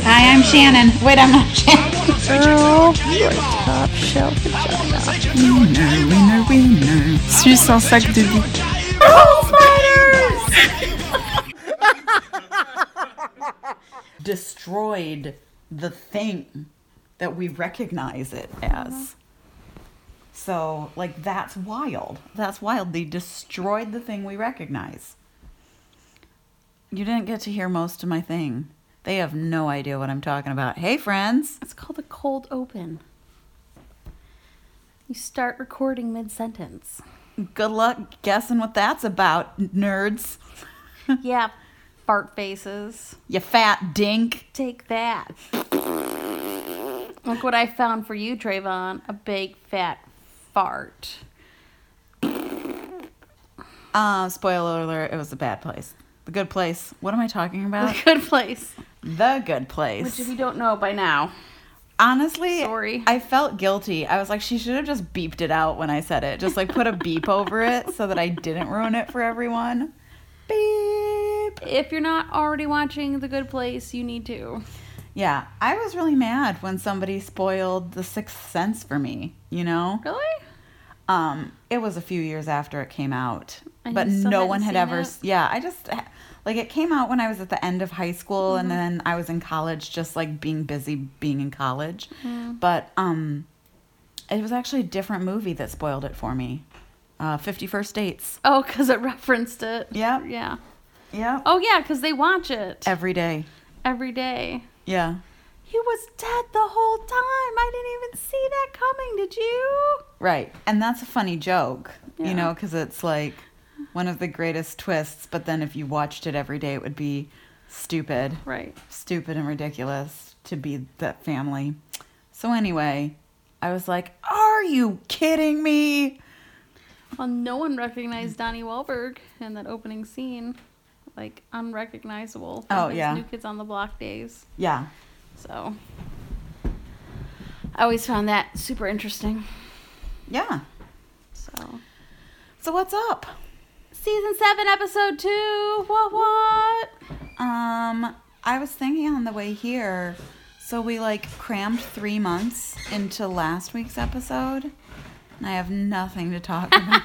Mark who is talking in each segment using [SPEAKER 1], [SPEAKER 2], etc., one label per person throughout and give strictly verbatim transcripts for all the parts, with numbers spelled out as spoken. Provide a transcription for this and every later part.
[SPEAKER 1] Hi, I'm Shannon. Wait, I'm not Shannon.
[SPEAKER 2] Girl, you're top shelf vagina.
[SPEAKER 1] Winner, winner, winner.
[SPEAKER 2] Suce un sac de bique.
[SPEAKER 1] Destroyed the thing that we recognize it as. So, like, that's wild. That's wild. They destroyed the thing we recognize. You didn't get to hear most of my thing. They have no idea what I'm talking about. Hey, friends.
[SPEAKER 3] It's called a cold open. You start recording mid-sentence.
[SPEAKER 1] Good luck guessing what that's about, nerds.
[SPEAKER 3] Yeah, fart faces.
[SPEAKER 1] You fat dink.
[SPEAKER 3] Take that. Look what I found for you, Trayvon. A big fat fart.
[SPEAKER 1] Uh, spoiler alert, it was a bad place. The Good Place. What am I talking about?
[SPEAKER 3] A good place.
[SPEAKER 1] The Good Place.
[SPEAKER 3] Which if you don't know by now.
[SPEAKER 1] Honestly,
[SPEAKER 3] Sorry.
[SPEAKER 1] I felt guilty. I was like, she should have just beeped it out when I said it. Just like put a beep over it so that I didn't ruin it for everyone. Beep.
[SPEAKER 3] If you're not already watching The Good Place, you need to.
[SPEAKER 1] Yeah, I was really mad when somebody spoiled The Sixth Sense for me, you know?
[SPEAKER 3] Really?
[SPEAKER 1] Um, it was a few years after it came out,
[SPEAKER 3] And
[SPEAKER 1] but
[SPEAKER 3] you still
[SPEAKER 1] no
[SPEAKER 3] hadn't
[SPEAKER 1] one had
[SPEAKER 3] seen
[SPEAKER 1] ever.
[SPEAKER 3] it?
[SPEAKER 1] Yeah, I just like it came out when I was at the end of high school,
[SPEAKER 3] Mm-hmm.
[SPEAKER 1] and then I was in college, just like being busy being in college.
[SPEAKER 3] Mm-hmm.
[SPEAKER 1] But um, it was actually a different movie that spoiled it for me. Uh, Fifty First Dates.
[SPEAKER 3] Oh, because it referenced it.
[SPEAKER 1] Yep.
[SPEAKER 3] Yeah.
[SPEAKER 1] Yep.
[SPEAKER 3] Oh, yeah, because they watch it
[SPEAKER 1] Every day.
[SPEAKER 3] every day.
[SPEAKER 1] Yeah.
[SPEAKER 3] He was dead the whole time. I didn't even see that coming. Did you?
[SPEAKER 1] Right. And that's a funny joke,
[SPEAKER 3] Yeah.
[SPEAKER 1] you know, because it's like one of the greatest twists. But then if you watched it every day, it would be stupid.
[SPEAKER 3] Right.
[SPEAKER 1] Stupid and ridiculous to be that family. So anyway, I was like, are you kidding me?
[SPEAKER 3] Well, no one recognized Donnie Wahlberg in that opening scene. Like, unrecognizable from
[SPEAKER 1] Oh,
[SPEAKER 3] his
[SPEAKER 1] yeah.
[SPEAKER 3] New Kids on the Block days.
[SPEAKER 1] Yeah.
[SPEAKER 3] So, I always found that super interesting.
[SPEAKER 1] Yeah.
[SPEAKER 3] So,
[SPEAKER 1] So what's up?
[SPEAKER 3] season seven, episode two. What, what?
[SPEAKER 1] Um, I was thinking on the way here, so we like crammed three months into last week's episode, and I have nothing to talk about.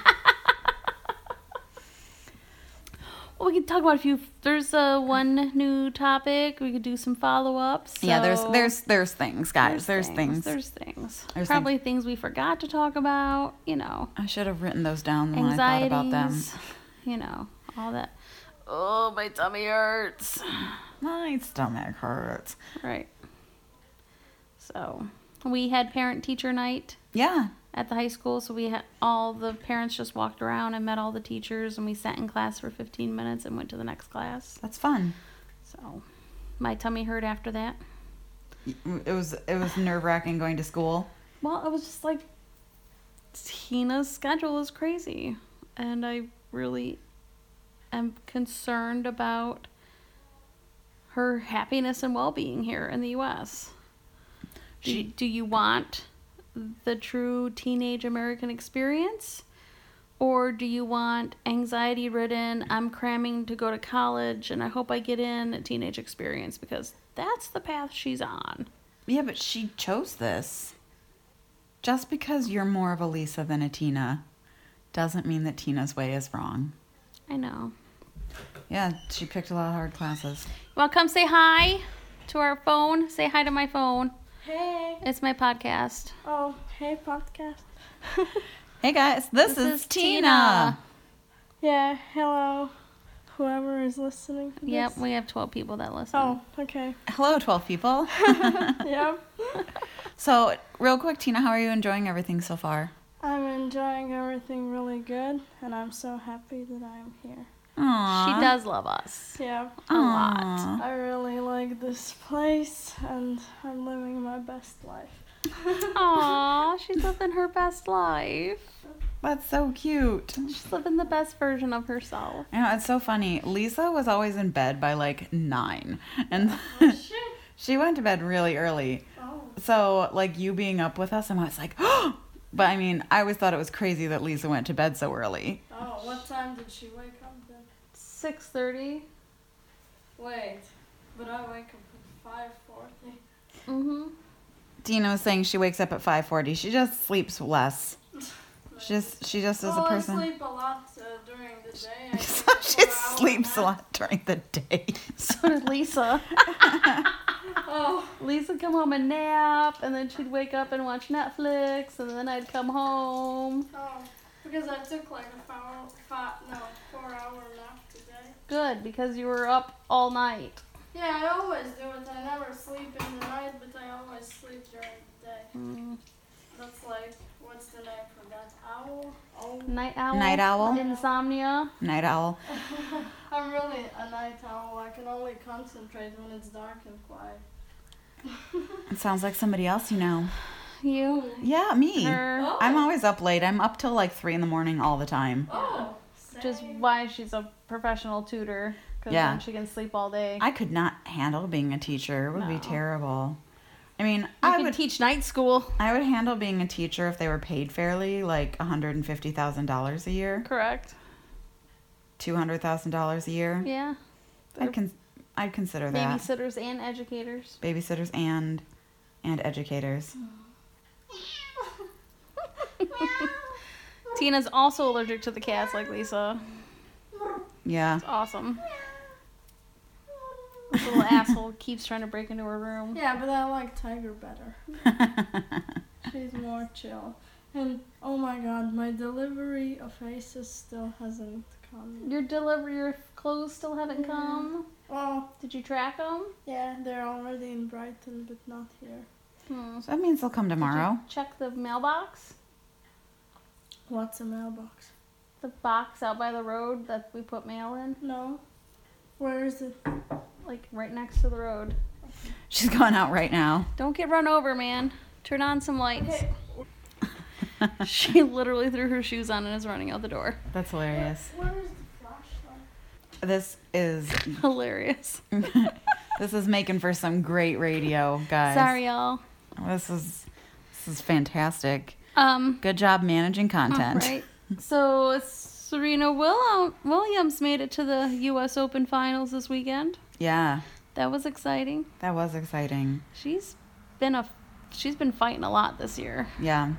[SPEAKER 3] Well, we could talk about a few. There's uh, one new topic. We could do some follow-ups. So
[SPEAKER 1] Yeah, there's there's there's things, guys. There's, things.
[SPEAKER 3] There's things.
[SPEAKER 1] There's
[SPEAKER 3] Probably things. we forgot to talk about. You know,
[SPEAKER 1] I should have written those down when I thought about them.
[SPEAKER 3] anxieties. You know, all that. Oh, my tummy hurts.
[SPEAKER 1] My stomach hurts.
[SPEAKER 3] Right. So, we had parent-teacher night
[SPEAKER 1] Yeah.
[SPEAKER 3] at the high school. So we had all the parents just walked around and met all the teachers, and we sat in class for fifteen minutes and went to the next class.
[SPEAKER 1] That's fun.
[SPEAKER 3] So, my tummy hurt after that.
[SPEAKER 1] It was it was nerve wracking going to school.
[SPEAKER 3] Well, it was just like Tina's schedule is crazy, and I really am concerned about her happiness and well-being here in the U S. Do,
[SPEAKER 1] She-
[SPEAKER 3] do you want the true teenage American experience? Or do you want anxiety-ridden, I'm cramming to go to college and I hope I get in a teenage experience? Because that's the path she's on.
[SPEAKER 1] Yeah, but she chose this. Just because you're more of a Lisa than a Tina doesn't mean that Tina's way is wrong.
[SPEAKER 3] I know.
[SPEAKER 1] Yeah, she picked a lot of hard classes.
[SPEAKER 3] Well, come say hi to our phone. Say hi to my phone.
[SPEAKER 2] Hey.
[SPEAKER 3] It's my podcast.
[SPEAKER 2] Oh, hey, podcast.
[SPEAKER 1] Hey guys, this,
[SPEAKER 3] This
[SPEAKER 1] is,
[SPEAKER 3] is
[SPEAKER 1] Tina.
[SPEAKER 3] Tina.
[SPEAKER 2] Yeah, hello. Whoever is listening to
[SPEAKER 3] Yep,
[SPEAKER 2] this.
[SPEAKER 3] we have twelve people that listen.
[SPEAKER 2] Oh, okay.
[SPEAKER 1] Hello, twelve people.
[SPEAKER 2] Yep.
[SPEAKER 1] So, real quick, Tina, how are you enjoying everything so far?
[SPEAKER 2] I'm enjoying everything really good, and I'm so happy that I'm here.
[SPEAKER 1] Aww.
[SPEAKER 3] She does love us
[SPEAKER 2] Yeah.
[SPEAKER 3] a lot.
[SPEAKER 1] Aw.
[SPEAKER 2] I really like this place, and I'm living my best life.
[SPEAKER 3] Aw, she's living her best life.
[SPEAKER 1] That's so cute.
[SPEAKER 3] She's living the best version of herself.
[SPEAKER 1] You know, it's so funny. Lisa was always in bed by like nine. And she went to bed really early.
[SPEAKER 2] Oh.
[SPEAKER 1] So, like, you being up with us, and I was like, oh! But I mean, I always thought it was crazy that Lisa went to bed so early.
[SPEAKER 2] Oh, what time did she wake up then?
[SPEAKER 3] six thirty.
[SPEAKER 2] Wait, but I wake up at five forty.
[SPEAKER 3] Mm-hmm.
[SPEAKER 1] Dina was saying she wakes up at five forty. She just sleeps less. She just she just is
[SPEAKER 2] well,
[SPEAKER 1] a person.
[SPEAKER 2] I sleep a lot uh, during the day. I
[SPEAKER 1] So
[SPEAKER 2] take
[SPEAKER 1] she
[SPEAKER 2] four hour
[SPEAKER 1] sleeps a
[SPEAKER 2] nap.
[SPEAKER 1] lot during the day.
[SPEAKER 3] So did Lisa.
[SPEAKER 2] Oh,
[SPEAKER 3] Lisa come home and nap, and then she'd wake up and watch Netflix, and then I'd come home.
[SPEAKER 2] oh, because I took like a four, five, no, four hour nap today.
[SPEAKER 3] Good, because you were up all night.
[SPEAKER 2] Yeah, I always do it. I never sleep in the night, but I always sleep during the day.
[SPEAKER 3] Mm.
[SPEAKER 2] That's like, what's the name for that? Owl? Oh.
[SPEAKER 3] Night owl.
[SPEAKER 1] Night owl.
[SPEAKER 3] Insomnia.
[SPEAKER 1] Night owl.
[SPEAKER 2] I'm really a night owl. I can only concentrate when it's dark and quiet.
[SPEAKER 1] It sounds like somebody else you know.
[SPEAKER 3] You.
[SPEAKER 1] Yeah, me.
[SPEAKER 3] Her.
[SPEAKER 2] Oh.
[SPEAKER 1] I'm always up late. I'm up till like three in the morning all the time.
[SPEAKER 2] Oh,
[SPEAKER 3] Which is
[SPEAKER 2] same.
[SPEAKER 3] why she's a professional tutor. Because
[SPEAKER 1] Yeah.
[SPEAKER 3] then she can sleep all day.
[SPEAKER 1] I could not handle being a teacher. It would be
[SPEAKER 3] No.
[SPEAKER 1] terrible. I mean,
[SPEAKER 3] You
[SPEAKER 1] I
[SPEAKER 3] can
[SPEAKER 1] would
[SPEAKER 3] teach night school.
[SPEAKER 1] I would handle being a teacher if they were paid fairly, like one hundred fifty thousand dollars a year,
[SPEAKER 3] Correct.
[SPEAKER 1] two hundred thousand dollars a year.
[SPEAKER 3] Yeah.
[SPEAKER 1] I'd con- I'd consider that.
[SPEAKER 3] Babysitters and educators.
[SPEAKER 1] Babysitters and and educators.
[SPEAKER 3] Tina's also allergic to the cats like Lisa.
[SPEAKER 1] Yeah.
[SPEAKER 3] It's awesome. This little asshole keeps trying to break into her room.
[SPEAKER 2] Yeah, but I like Tiger better. She's more chill. And oh my god, my delivery of Aces still hasn't come.
[SPEAKER 3] Your delivery, your clothes still haven't
[SPEAKER 2] Yeah.
[SPEAKER 3] come.
[SPEAKER 2] Oh,
[SPEAKER 3] Did you track them?
[SPEAKER 2] yeah, they're already in Brighton, but not here.
[SPEAKER 3] Hmm.
[SPEAKER 1] So that means they'll come tomorrow.
[SPEAKER 3] Did you check the mailbox?
[SPEAKER 2] What's a mailbox?
[SPEAKER 3] The box out by the road that we put mail in?
[SPEAKER 2] No. Where is it?
[SPEAKER 3] Like right next to the road.
[SPEAKER 1] She's going out right now.
[SPEAKER 3] Don't get run over, man. Turn on some lights.
[SPEAKER 2] Okay.
[SPEAKER 3] She literally threw her shoes on and is running out the door.
[SPEAKER 1] That's hilarious.
[SPEAKER 2] Where is the flashlight?
[SPEAKER 1] This is
[SPEAKER 3] Hilarious.
[SPEAKER 1] this is making for some great radio, guys.
[SPEAKER 3] Sorry, y'all.
[SPEAKER 1] This is this is fantastic.
[SPEAKER 3] Um,
[SPEAKER 1] Good job managing content.
[SPEAKER 3] Right. So Serena Will- Williams made it to the U S Open Finals this weekend.
[SPEAKER 1] Yeah,
[SPEAKER 3] That was exciting.
[SPEAKER 1] that was exciting.
[SPEAKER 3] She's been a she's been fighting a lot this year.
[SPEAKER 1] Yeah.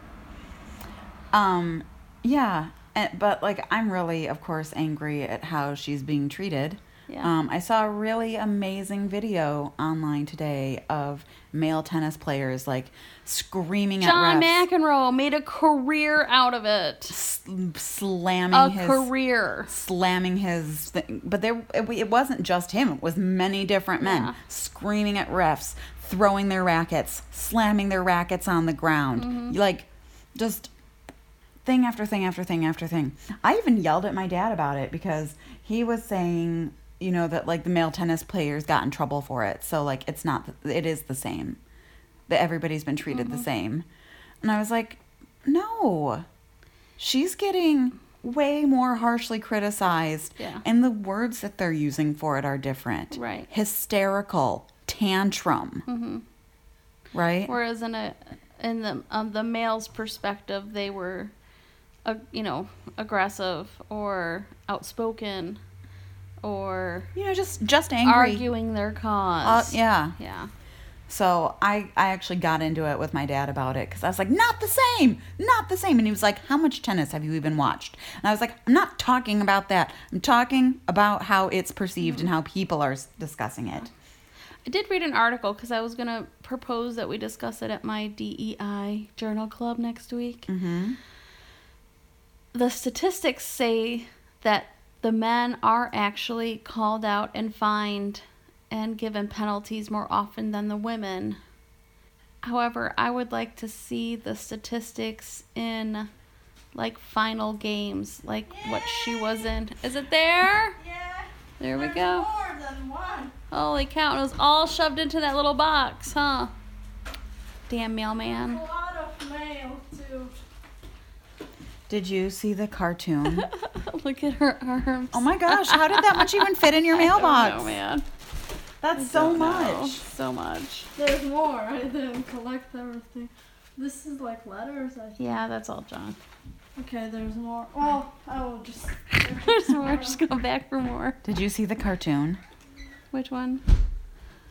[SPEAKER 1] Um, yeah, and, but like I'm really, of course, angry at how she's being treated.
[SPEAKER 3] Yeah.
[SPEAKER 1] Um, I saw a really amazing video online today of male tennis players like screaming
[SPEAKER 3] John
[SPEAKER 1] at refs,
[SPEAKER 3] McEnroe made a career out of it.
[SPEAKER 1] s- slamming
[SPEAKER 3] A
[SPEAKER 1] his
[SPEAKER 3] career.
[SPEAKER 1] slamming his thing. But there, it, it wasn't just him. It was many different men
[SPEAKER 3] Yeah.
[SPEAKER 1] screaming at refs, throwing their rackets, slamming their rackets on the ground,
[SPEAKER 3] Mm-hmm.
[SPEAKER 1] like just thing after thing after thing after thing. I even yelled at my dad about it because he was saying, you know, that like the male tennis players got in trouble for it. So like it's not, it is the same. That everybody's been treated
[SPEAKER 3] Mm-hmm.
[SPEAKER 1] the same. And I was like, no. She's getting way more harshly criticized.
[SPEAKER 3] Yeah.
[SPEAKER 1] And the words that they're using for it are different.
[SPEAKER 3] Right.
[SPEAKER 1] Hysterical, tantrum.
[SPEAKER 3] Mm-hmm.
[SPEAKER 1] Right?
[SPEAKER 3] Whereas in a in the um, the male's perspective, they were, uh, you know, aggressive or outspoken, or
[SPEAKER 1] you know, just just angry.
[SPEAKER 3] arguing their
[SPEAKER 1] Uh,
[SPEAKER 3] cause.
[SPEAKER 1] yeah.
[SPEAKER 3] Yeah.
[SPEAKER 1] So I, I actually got into it with my dad about it because I was like, not the same, not the same. And he was like, how much tennis have you even watched? And I was like, I'm not talking about that. I'm talking about how it's perceived and how people are s- discussing it.
[SPEAKER 3] I did read an article because I was going to propose that we discuss it at my D E I journal club next week.
[SPEAKER 1] Mm-hmm.
[SPEAKER 3] The statistics say that the men are actually called out and fined and given penalties more often than the women. However, I would like to see the statistics in like final games, like what she was in. Is it there?
[SPEAKER 2] Yeah.
[SPEAKER 3] There we
[SPEAKER 2] There's
[SPEAKER 3] go.
[SPEAKER 2] More than one.
[SPEAKER 3] Holy cow, it was all shoved into that little box, huh? Damn
[SPEAKER 2] A
[SPEAKER 3] mailman.
[SPEAKER 2] lot of mail too.
[SPEAKER 1] Did you see the cartoon?
[SPEAKER 3] Look at her arms.
[SPEAKER 1] Oh my gosh, how did that much even fit in your
[SPEAKER 3] I don't
[SPEAKER 1] mailbox?
[SPEAKER 3] know, man.
[SPEAKER 1] That's
[SPEAKER 3] I
[SPEAKER 1] so
[SPEAKER 3] don't know.
[SPEAKER 1] much.
[SPEAKER 3] So much.
[SPEAKER 2] There's more. I didn't collect everything. This is like letters. I think.
[SPEAKER 3] Yeah, that's all, John.
[SPEAKER 2] Okay, there's more. Oh, I will just.
[SPEAKER 3] There's more. Just go back for more.
[SPEAKER 1] Did you see the cartoon?
[SPEAKER 3] Which one?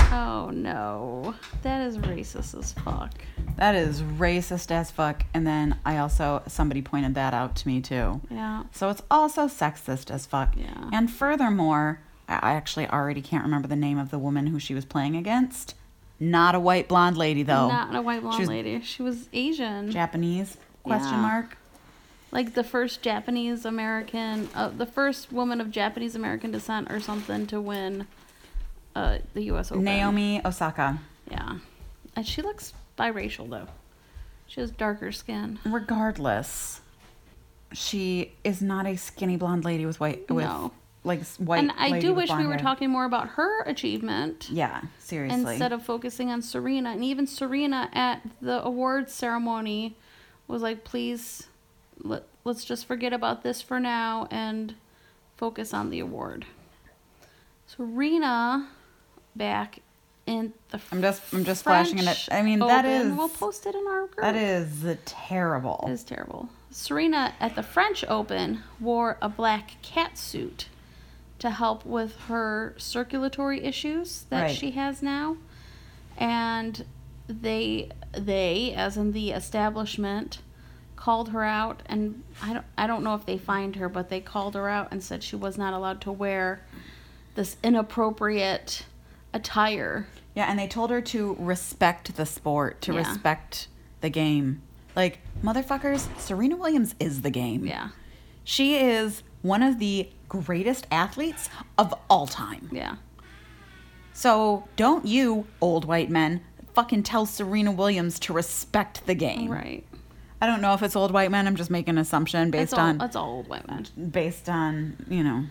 [SPEAKER 3] Oh no, that is racist as fuck.
[SPEAKER 1] That is racist as fuck. And then I also, somebody pointed that out to me too.
[SPEAKER 3] Yeah.
[SPEAKER 1] So it's also sexist as fuck.
[SPEAKER 3] Yeah.
[SPEAKER 1] And furthermore, I actually already can't remember the name of the woman who she was playing against. Not a white blonde lady though.
[SPEAKER 3] Not a white blonde
[SPEAKER 1] She was
[SPEAKER 3] lady. She was Asian.
[SPEAKER 1] Japanese? Question
[SPEAKER 3] Yeah.
[SPEAKER 1] mark.
[SPEAKER 3] Like the first Japanese American, uh, the first woman of Japanese American descent or something to win uh, the U S Open.
[SPEAKER 1] Naomi Osaka.
[SPEAKER 3] Yeah. And she looks biracial though. She has darker skin.
[SPEAKER 1] Regardless, she is not a skinny blonde lady with white with
[SPEAKER 3] No.
[SPEAKER 1] like s- white.
[SPEAKER 3] And I
[SPEAKER 1] lady
[SPEAKER 3] do
[SPEAKER 1] with
[SPEAKER 3] wish we
[SPEAKER 1] blonde
[SPEAKER 3] were
[SPEAKER 1] hair.
[SPEAKER 3] talking more about her achievement.
[SPEAKER 1] Yeah, seriously.
[SPEAKER 3] Instead of focusing on Serena. And even Serena at the awards ceremony was like, please, let, let's just forget about this for now and focus on the award. Serena, back in the
[SPEAKER 1] I'm just I'm just flashing it.
[SPEAKER 3] French
[SPEAKER 1] I mean that
[SPEAKER 3] Open,
[SPEAKER 1] is
[SPEAKER 3] we'll post it in our group.
[SPEAKER 1] that is terrible.
[SPEAKER 3] It is terrible. Serena at the French Open wore a black cat suit to help with her circulatory issues that
[SPEAKER 1] Right.
[SPEAKER 3] she has now. And they they as in the establishment called her out, and I don't I don't know if they fined her, but they called her out and said she was not allowed to wear this inappropriate attire.
[SPEAKER 1] Yeah, and they told her to respect the sport, to
[SPEAKER 3] Yeah.
[SPEAKER 1] respect the game. Like, motherfuckers, Serena Williams is the game.
[SPEAKER 3] Yeah.
[SPEAKER 1] She is one of the greatest athletes of all time.
[SPEAKER 3] Yeah.
[SPEAKER 1] So don't you, old white men, fucking tell Serena Williams to respect the game.
[SPEAKER 3] Right.
[SPEAKER 1] I don't know if it's old white men. I'm just making an assumption based
[SPEAKER 3] That's all,
[SPEAKER 1] on
[SPEAKER 3] that's all old white men.
[SPEAKER 1] based on, you know.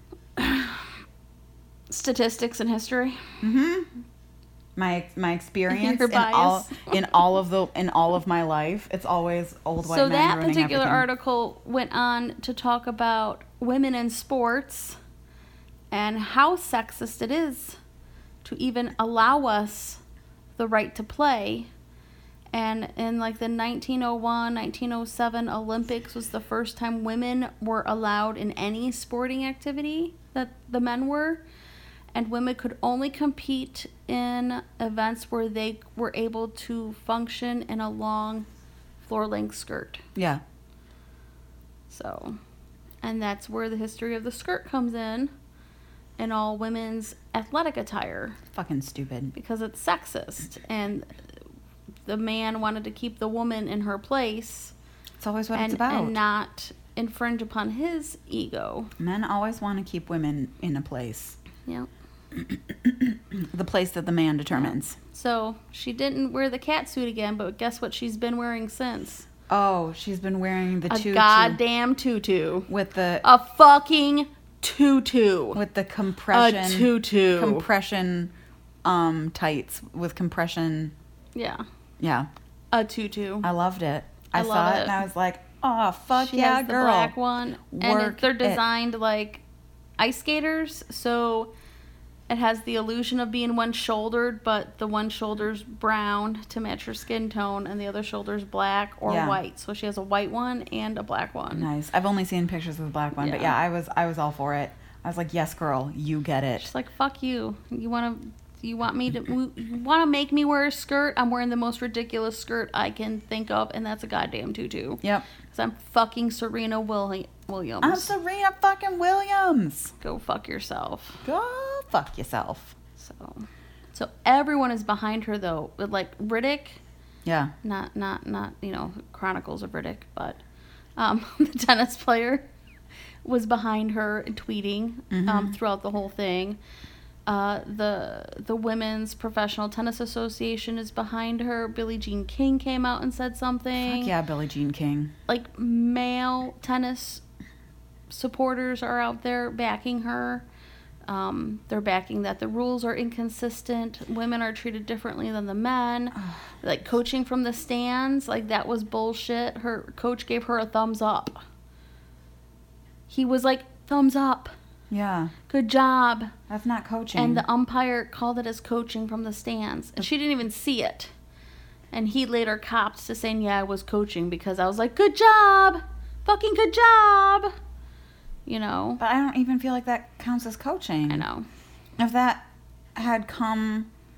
[SPEAKER 3] Statistics and history.
[SPEAKER 1] My my experience
[SPEAKER 3] Your
[SPEAKER 1] in all
[SPEAKER 3] bias.
[SPEAKER 1] in all of the in all of my life, it's always old white
[SPEAKER 3] So
[SPEAKER 1] men
[SPEAKER 3] that
[SPEAKER 1] ruining
[SPEAKER 3] particular
[SPEAKER 1] everything.
[SPEAKER 3] article went on to talk about women in sports and how sexist it is to even allow us the right to play. And in like the nineteen oh one, nineteen oh seven Olympics was the first time women were allowed in any sporting activity that the men were. And women could only compete in events where they were able to function in a long floor-length skirt.
[SPEAKER 1] Yeah.
[SPEAKER 3] So, and that's where the history of the skirt comes in, in all women's athletic attire,
[SPEAKER 1] Fucking stupid.
[SPEAKER 3] because it's sexist. And the man wanted to keep the woman in her place
[SPEAKER 1] It's always what
[SPEAKER 3] and,
[SPEAKER 1] it's about.
[SPEAKER 3] and not infringe upon his ego.
[SPEAKER 1] Men always want to keep women in a place.
[SPEAKER 3] Yeah.
[SPEAKER 1] The place that the man determines.
[SPEAKER 3] So she didn't wear the cat suit again, but guess what she's been wearing since?
[SPEAKER 1] Oh, she's been wearing the
[SPEAKER 3] A
[SPEAKER 1] tutu
[SPEAKER 3] goddamn tutu.
[SPEAKER 1] with the
[SPEAKER 3] A fucking tutu.
[SPEAKER 1] with the compression
[SPEAKER 3] A tutu.
[SPEAKER 1] compression um tights with compression.
[SPEAKER 3] Yeah.
[SPEAKER 1] Yeah.
[SPEAKER 3] A tutu.
[SPEAKER 1] I loved it. I,
[SPEAKER 3] I
[SPEAKER 1] saw
[SPEAKER 3] love
[SPEAKER 1] it,
[SPEAKER 3] it.
[SPEAKER 1] and I was like, "Oh, fuck
[SPEAKER 3] She
[SPEAKER 1] yeah,
[SPEAKER 3] has the
[SPEAKER 1] girl."
[SPEAKER 3] black one, and
[SPEAKER 1] Work
[SPEAKER 3] it, they're
[SPEAKER 1] it.
[SPEAKER 3] designed like ice skaters, so it has the illusion of being one-shouldered, but the one shoulder's brown to match her skin tone, and the other shoulder's black or
[SPEAKER 1] Yeah.
[SPEAKER 3] white. So she has a white one and a black one.
[SPEAKER 1] Nice. I've only seen pictures of the black one, but
[SPEAKER 3] Yeah.
[SPEAKER 1] yeah, I was I was all for it. I was like, "Yes, girl, you get it."
[SPEAKER 3] She's like, "Fuck you! You want to?" You want me to you want to make me wear a skirt? I'm wearing the most ridiculous skirt I can think of, and that's a goddamn tutu.
[SPEAKER 1] Yep.
[SPEAKER 3] Because I'm fucking Serena Willi- Williams.
[SPEAKER 1] I'm Serena fucking Williams.
[SPEAKER 3] Go fuck yourself.
[SPEAKER 1] Go fuck yourself.
[SPEAKER 3] So, so everyone is behind her though. With like Riddick,
[SPEAKER 1] Yeah.
[SPEAKER 3] not not not you know Chronicles of Riddick, but um, the tennis player was behind her and tweeting um, throughout the whole thing. Uh, the the Women's Professional Tennis Association is behind her. Billie Jean King came out and said something.
[SPEAKER 1] Fuck yeah, Billie Jean King.
[SPEAKER 3] Like male tennis supporters are out there backing her. Um, they're backing that the rules are inconsistent. Women are treated differently than the men. Like coaching from the stands, like that was bullshit. Her coach gave her a thumbs up. He was like, thumbs up.
[SPEAKER 1] Yeah.
[SPEAKER 3] Good job.
[SPEAKER 1] That's not coaching.
[SPEAKER 3] And the umpire called it as coaching from the stands. And she didn't even see it. And he later copped to saying, yeah, I was coaching because I was like, good job. Fucking good job. You know?
[SPEAKER 1] But I don't even feel like that counts as coaching.
[SPEAKER 3] I know.
[SPEAKER 1] If that had come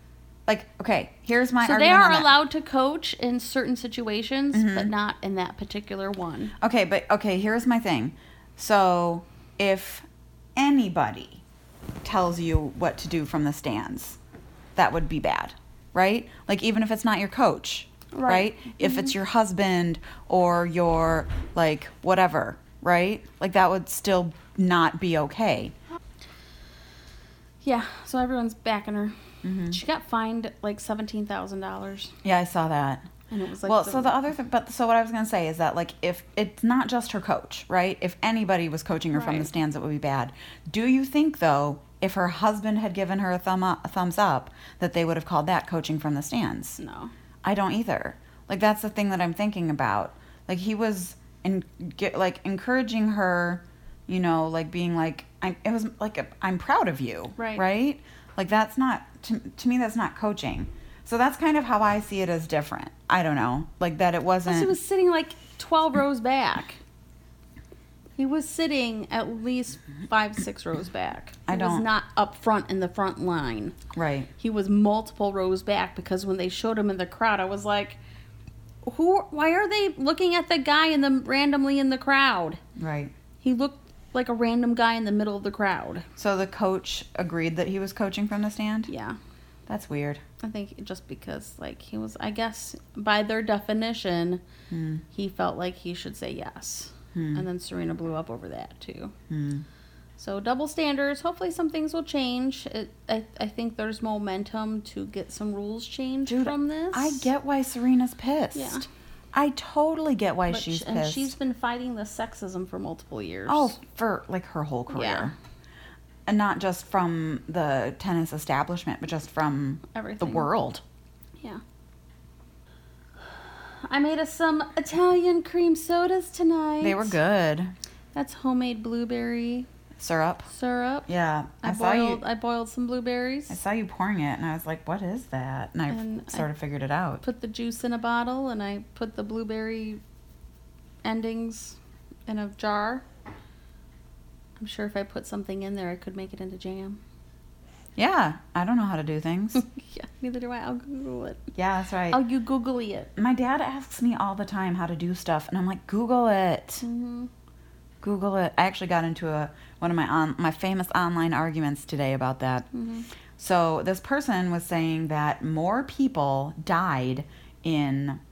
[SPEAKER 1] like, okay, here's my
[SPEAKER 3] So they
[SPEAKER 1] argument
[SPEAKER 3] are
[SPEAKER 1] on that.
[SPEAKER 3] allowed to coach in certain situations,
[SPEAKER 1] Mm-hmm.
[SPEAKER 3] but not in that particular one.
[SPEAKER 1] Okay, but okay, here's my thing. So if anybody tells you what to do from the stands, that would be bad, right? Like even if it's not your coach, right?
[SPEAKER 3] Right.
[SPEAKER 1] If it's your husband or your like whatever, right? Like that would still not be okay.
[SPEAKER 3] Yeah, so everyone's backing her.
[SPEAKER 1] Mm-hmm.
[SPEAKER 3] She got fined like seventeen thousand dollars.
[SPEAKER 1] Yeah, I saw that.
[SPEAKER 3] And it was like
[SPEAKER 1] well,
[SPEAKER 3] the-
[SPEAKER 1] so the other thing, but so what I was going to say is that, like, if it's not just her coach, right? If anybody was coaching her from the
[SPEAKER 3] Right.
[SPEAKER 1] stands, it would be bad. Do you think, though, if her husband had given her a thumb up, a thumbs up, that they would have called that coaching from the stands?
[SPEAKER 3] No.
[SPEAKER 1] I don't either. Like, that's the thing that I'm thinking about. Like, he was, in, get, like, encouraging her, you know, like, being like, I, it was like, a, I'm proud of you.
[SPEAKER 3] Right.
[SPEAKER 1] Right? Like, that's not, to, to me, that's not coaching. So that's kind of how I see it as different. I don't know. Like, that it wasn't.
[SPEAKER 3] Plus, he was sitting like twelve rows back. He was sitting at least five, six rows back. He
[SPEAKER 1] I don't-
[SPEAKER 3] was not up front in the front line.
[SPEAKER 1] Right.
[SPEAKER 3] He was multiple rows back because when they showed him in the crowd, I was like, "Who? Why are they looking at the guy in the randomly in the crowd?"
[SPEAKER 1] Right.
[SPEAKER 3] He looked like a random guy in the middle of the crowd.
[SPEAKER 1] So the coach agreed that he was coaching from the stand?
[SPEAKER 3] Yeah.
[SPEAKER 1] That's weird.
[SPEAKER 3] I think just because, like, he was, I guess, by their definition,
[SPEAKER 1] Hmm.
[SPEAKER 3] he felt like he should say yes.
[SPEAKER 1] Hmm.
[SPEAKER 3] And then Serena blew up over that, too.
[SPEAKER 1] Hmm.
[SPEAKER 3] So, double standards. Hopefully, some things will change. It, I, I think there's momentum to get some rules changed
[SPEAKER 1] Dude,
[SPEAKER 3] from this.
[SPEAKER 1] I get why Serena's pissed.
[SPEAKER 3] Yeah.
[SPEAKER 1] I totally get why
[SPEAKER 3] But
[SPEAKER 1] she's
[SPEAKER 3] sh-
[SPEAKER 1] pissed.
[SPEAKER 3] And she's been fighting the sexism for multiple years.
[SPEAKER 1] Oh, for like her whole career.
[SPEAKER 3] Yeah.
[SPEAKER 1] And not just from the tennis establishment, but just from
[SPEAKER 3] Everything.
[SPEAKER 1] the world.
[SPEAKER 3] Yeah. I made us some Italian cream sodas tonight.
[SPEAKER 1] They were good.
[SPEAKER 3] That's homemade blueberry
[SPEAKER 1] Syrup.
[SPEAKER 3] syrup.
[SPEAKER 1] Yeah. I,
[SPEAKER 3] I
[SPEAKER 1] saw
[SPEAKER 3] boiled
[SPEAKER 1] you
[SPEAKER 3] I boiled some blueberries.
[SPEAKER 1] I saw you pouring it and I was like, what is that? And I
[SPEAKER 3] And
[SPEAKER 1] sort
[SPEAKER 3] I
[SPEAKER 1] of figured it out.
[SPEAKER 3] Put the juice in a bottle and I put the blueberry endings in a jar. I'm sure if I put something in there I could make it into jam.
[SPEAKER 1] Yeah. I don't know how to do things.
[SPEAKER 3] Yeah, neither do I. I'll Google it.
[SPEAKER 1] Yeah, that's right.
[SPEAKER 3] Oh, you Googly it.
[SPEAKER 1] My dad asks me all the time how to do stuff, and I'm like, Google it.
[SPEAKER 3] Mm-hmm.
[SPEAKER 1] Google it. I actually got into a one of my on, my famous online arguments today about that.
[SPEAKER 3] Mm-hmm.
[SPEAKER 1] So this person was saying that more people died in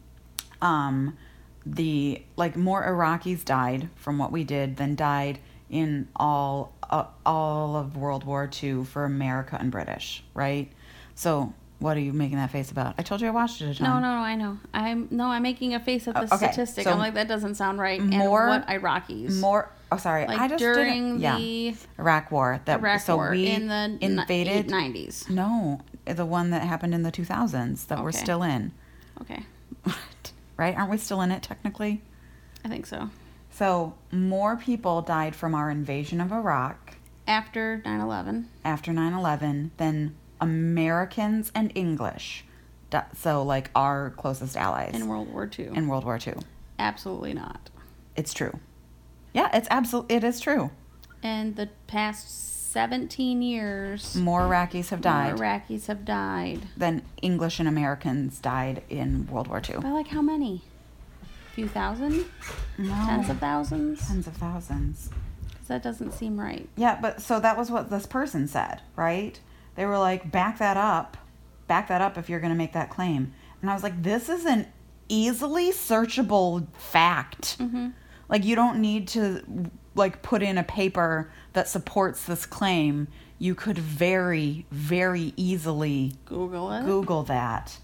[SPEAKER 1] um the like more Iraqis died from what we did than died in all uh, all of World War Two for America and British, right? So what are you making that face about? I told you I watched it a ton.
[SPEAKER 3] No, no, no, I know. I'm no, I'm making a face at the
[SPEAKER 1] Oh, okay,
[SPEAKER 3] statistic.
[SPEAKER 1] so
[SPEAKER 3] I'm like, that doesn't sound right.
[SPEAKER 1] more-
[SPEAKER 3] and what Iraqis?
[SPEAKER 1] More. Oh, sorry.
[SPEAKER 3] like
[SPEAKER 1] I just
[SPEAKER 3] during
[SPEAKER 1] didn't. Yeah.
[SPEAKER 3] the
[SPEAKER 1] Iraq War. That
[SPEAKER 3] Iraq
[SPEAKER 1] so
[SPEAKER 3] War
[SPEAKER 1] we
[SPEAKER 3] in the
[SPEAKER 1] invaded.
[SPEAKER 3] nineties.
[SPEAKER 1] No, the one that happened in the two thousands that we're
[SPEAKER 3] Okay.
[SPEAKER 1] still in.
[SPEAKER 3] Okay,
[SPEAKER 1] Right? Aren't we still in it technically?
[SPEAKER 3] I think so.
[SPEAKER 1] So more people died from our invasion of Iraq
[SPEAKER 3] After nine eleven.
[SPEAKER 1] after nine eleven than Americans and English. Di- So like our closest allies
[SPEAKER 3] In World War Two.
[SPEAKER 1] in World War Two.
[SPEAKER 3] Absolutely not.
[SPEAKER 1] It's true. Yeah, it's absolutely it is true.
[SPEAKER 3] And the past seventeen years,
[SPEAKER 1] More Iraqis have died
[SPEAKER 3] more Iraqis have died.
[SPEAKER 1] than English and Americans died in World War Two.
[SPEAKER 3] By like how many? A few thousand?
[SPEAKER 1] No.
[SPEAKER 3] Tens of thousands?
[SPEAKER 1] Tens of thousands.
[SPEAKER 3] 'Cause that doesn't seem right.
[SPEAKER 1] Yeah, but so that was what this person said, right? They were like, back that up. Back that up if you're going to make that claim. And I was like, this is an easily searchable fact.
[SPEAKER 3] Mm-hmm.
[SPEAKER 1] Like, you don't need to, like, put in a paper that supports this claim. You could very, very easily
[SPEAKER 3] Google it.
[SPEAKER 1] Google that.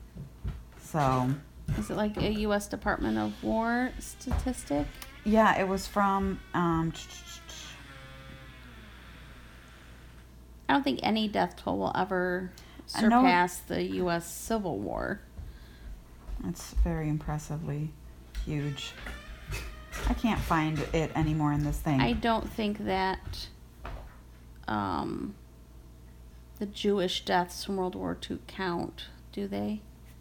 [SPEAKER 1] So,
[SPEAKER 3] Is it like a U S Department of War statistic?
[SPEAKER 1] yeah, it was from, um,
[SPEAKER 3] I don't think any death toll will ever
[SPEAKER 1] I know-
[SPEAKER 3] surpass the U S Civil War.
[SPEAKER 1] it's very impressively huge. I can't find it anymore in this thing.
[SPEAKER 3] I don't think that um, the Jewish deaths from World War Two count, do they?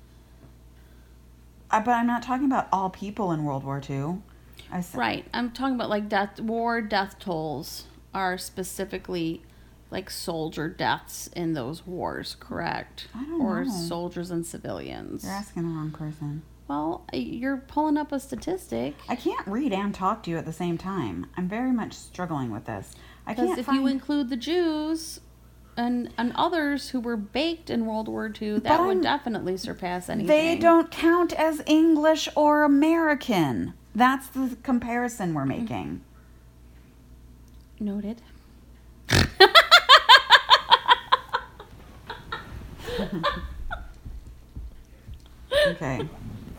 [SPEAKER 1] I, but I'm not talking about all people in World War Two. I said,
[SPEAKER 3] Right. I'm talking about like death war death tolls are specifically like soldier deaths in those wars, correct?
[SPEAKER 1] I don't
[SPEAKER 3] or
[SPEAKER 1] know.
[SPEAKER 3] soldiers and civilians.
[SPEAKER 1] You're asking the wrong person.
[SPEAKER 3] Well, you're pulling up a statistic.
[SPEAKER 1] I can't read and talk to you at the same time. I'm very much struggling with this. I
[SPEAKER 3] Because
[SPEAKER 1] can't
[SPEAKER 3] if
[SPEAKER 1] find...
[SPEAKER 3] you include the Jews and and others who were baked in World War Two, that
[SPEAKER 1] But
[SPEAKER 3] would
[SPEAKER 1] I'm-
[SPEAKER 3] definitely surpass anything.
[SPEAKER 1] They don't count as English or American. That's the comparison we're making.
[SPEAKER 3] Noted.
[SPEAKER 1] Okay.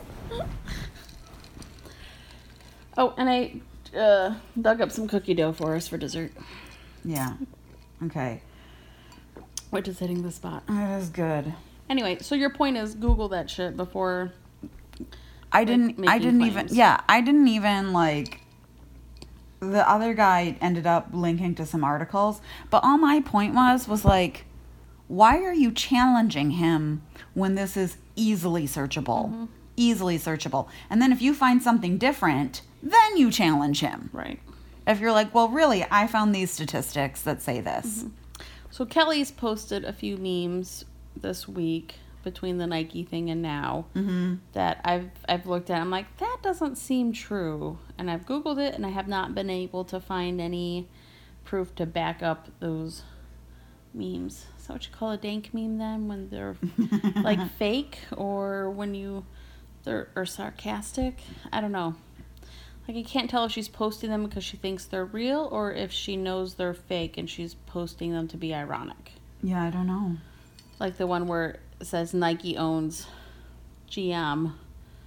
[SPEAKER 3] Oh, and I uh, dug up some cookie dough for us for dessert,
[SPEAKER 1] Yeah. Okay.
[SPEAKER 3] which is hitting the spot.
[SPEAKER 1] That is good.
[SPEAKER 3] Anyway, so your point is Google that shit before.
[SPEAKER 1] I didn't. I
[SPEAKER 3] making
[SPEAKER 1] didn't even.
[SPEAKER 3] claims.
[SPEAKER 1] Yeah, I didn't even like. The other guy ended up linking to some articles, but all my point was was like, why are you challenging him when this is easily searchable,
[SPEAKER 3] Mm-hmm.
[SPEAKER 1] easily searchable? And then if you find something different, then you challenge him.
[SPEAKER 3] Right.
[SPEAKER 1] If you're like, well, really, I found these statistics that say this.
[SPEAKER 3] Mm-hmm. So Kelly's posted a few memes this week between the Nike thing and now
[SPEAKER 1] Mm-hmm.
[SPEAKER 3] that I've I've looked at. I'm like, that doesn't seem true, and I've Googled it, and I have not been able to find any proof to back up those memes. Is that what you call a dank meme then, when they're like fake, or when you they're or sarcastic? I don't know. Like, I can't tell if she's posting them because she thinks they're real or if she knows they're fake and she's posting them to be ironic.
[SPEAKER 1] Yeah, I don't know.
[SPEAKER 3] Like the one where it says Nike owns G M,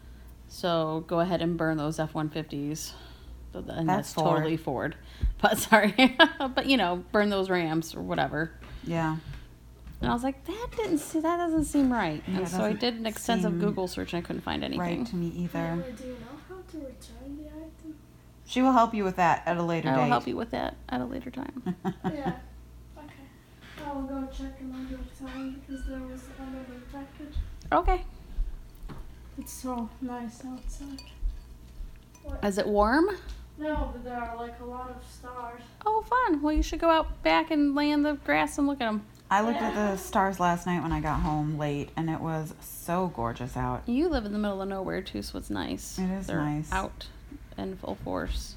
[SPEAKER 3] so go ahead and burn those F one fifties. And that's,
[SPEAKER 1] That's Ford.
[SPEAKER 3] totally Ford. But sorry. But, you know, burn those Rams or whatever.
[SPEAKER 1] Yeah.
[SPEAKER 3] And I was like, that didn't see, that doesn't seem right.
[SPEAKER 1] Yeah,
[SPEAKER 3] and
[SPEAKER 1] it
[SPEAKER 3] so I
[SPEAKER 1] doesn't
[SPEAKER 3] did an extensive
[SPEAKER 1] seem
[SPEAKER 3] Google search and I couldn't find anything.
[SPEAKER 1] Right to me either.
[SPEAKER 2] Anyway, do you know how to return the item?
[SPEAKER 1] She will help you with that at a later
[SPEAKER 3] I
[SPEAKER 1] date.
[SPEAKER 3] will help you with that at a later time.
[SPEAKER 2] Yeah. Okay. I will go check another time because there was another package.
[SPEAKER 3] Okay.
[SPEAKER 2] It's so nice outside. What?
[SPEAKER 3] Is it warm?
[SPEAKER 2] No, but there are like a lot of stars.
[SPEAKER 3] Oh, fun. Well, you should go out back and lay in the grass and look at them.
[SPEAKER 1] I looked at the stars last night when I got home late, and it was so gorgeous out.
[SPEAKER 3] You live in the middle of nowhere, too, so it's nice.
[SPEAKER 1] It is
[SPEAKER 3] They're
[SPEAKER 1] nice.
[SPEAKER 3] out in full force.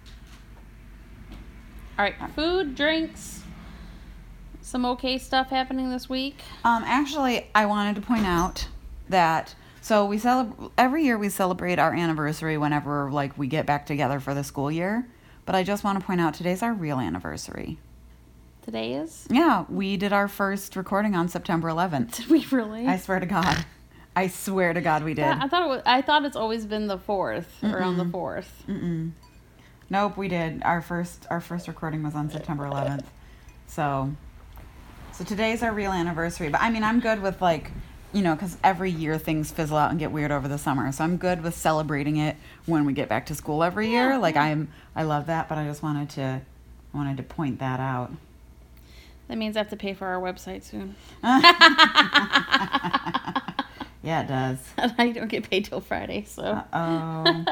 [SPEAKER 3] All right, food, drinks, some okay stuff happening this week.
[SPEAKER 1] Um, actually, I wanted to point out that so we celebrate every year. We celebrate our anniversary whenever like we get back together for the school year. But I just want to point out today's our real anniversary.
[SPEAKER 3] Today is?
[SPEAKER 1] Yeah, we did our first recording on September eleventh.
[SPEAKER 3] Did we really?
[SPEAKER 1] I swear to God, I swear to God, we did.
[SPEAKER 3] Yeah, I thought it was. I thought it's always been the fourth, around the
[SPEAKER 1] Mm-mm.
[SPEAKER 3] fourth.
[SPEAKER 1] Mm-mm. Nope, we did. Our first our first recording was on September eleventh. So so today's our real anniversary. But I mean, I'm good with like, you know, cuz every year things fizzle out and get weird over the summer. So I'm good with celebrating it when we get back to school every year.
[SPEAKER 3] Yeah,
[SPEAKER 1] Like
[SPEAKER 3] yeah.
[SPEAKER 1] I'm I love that, but I just wanted to I wanted to point that out.
[SPEAKER 3] That means I have to pay for our website soon.
[SPEAKER 1] Yeah, it does.
[SPEAKER 3] I don't get paid till Friday, so
[SPEAKER 1] Uh-oh.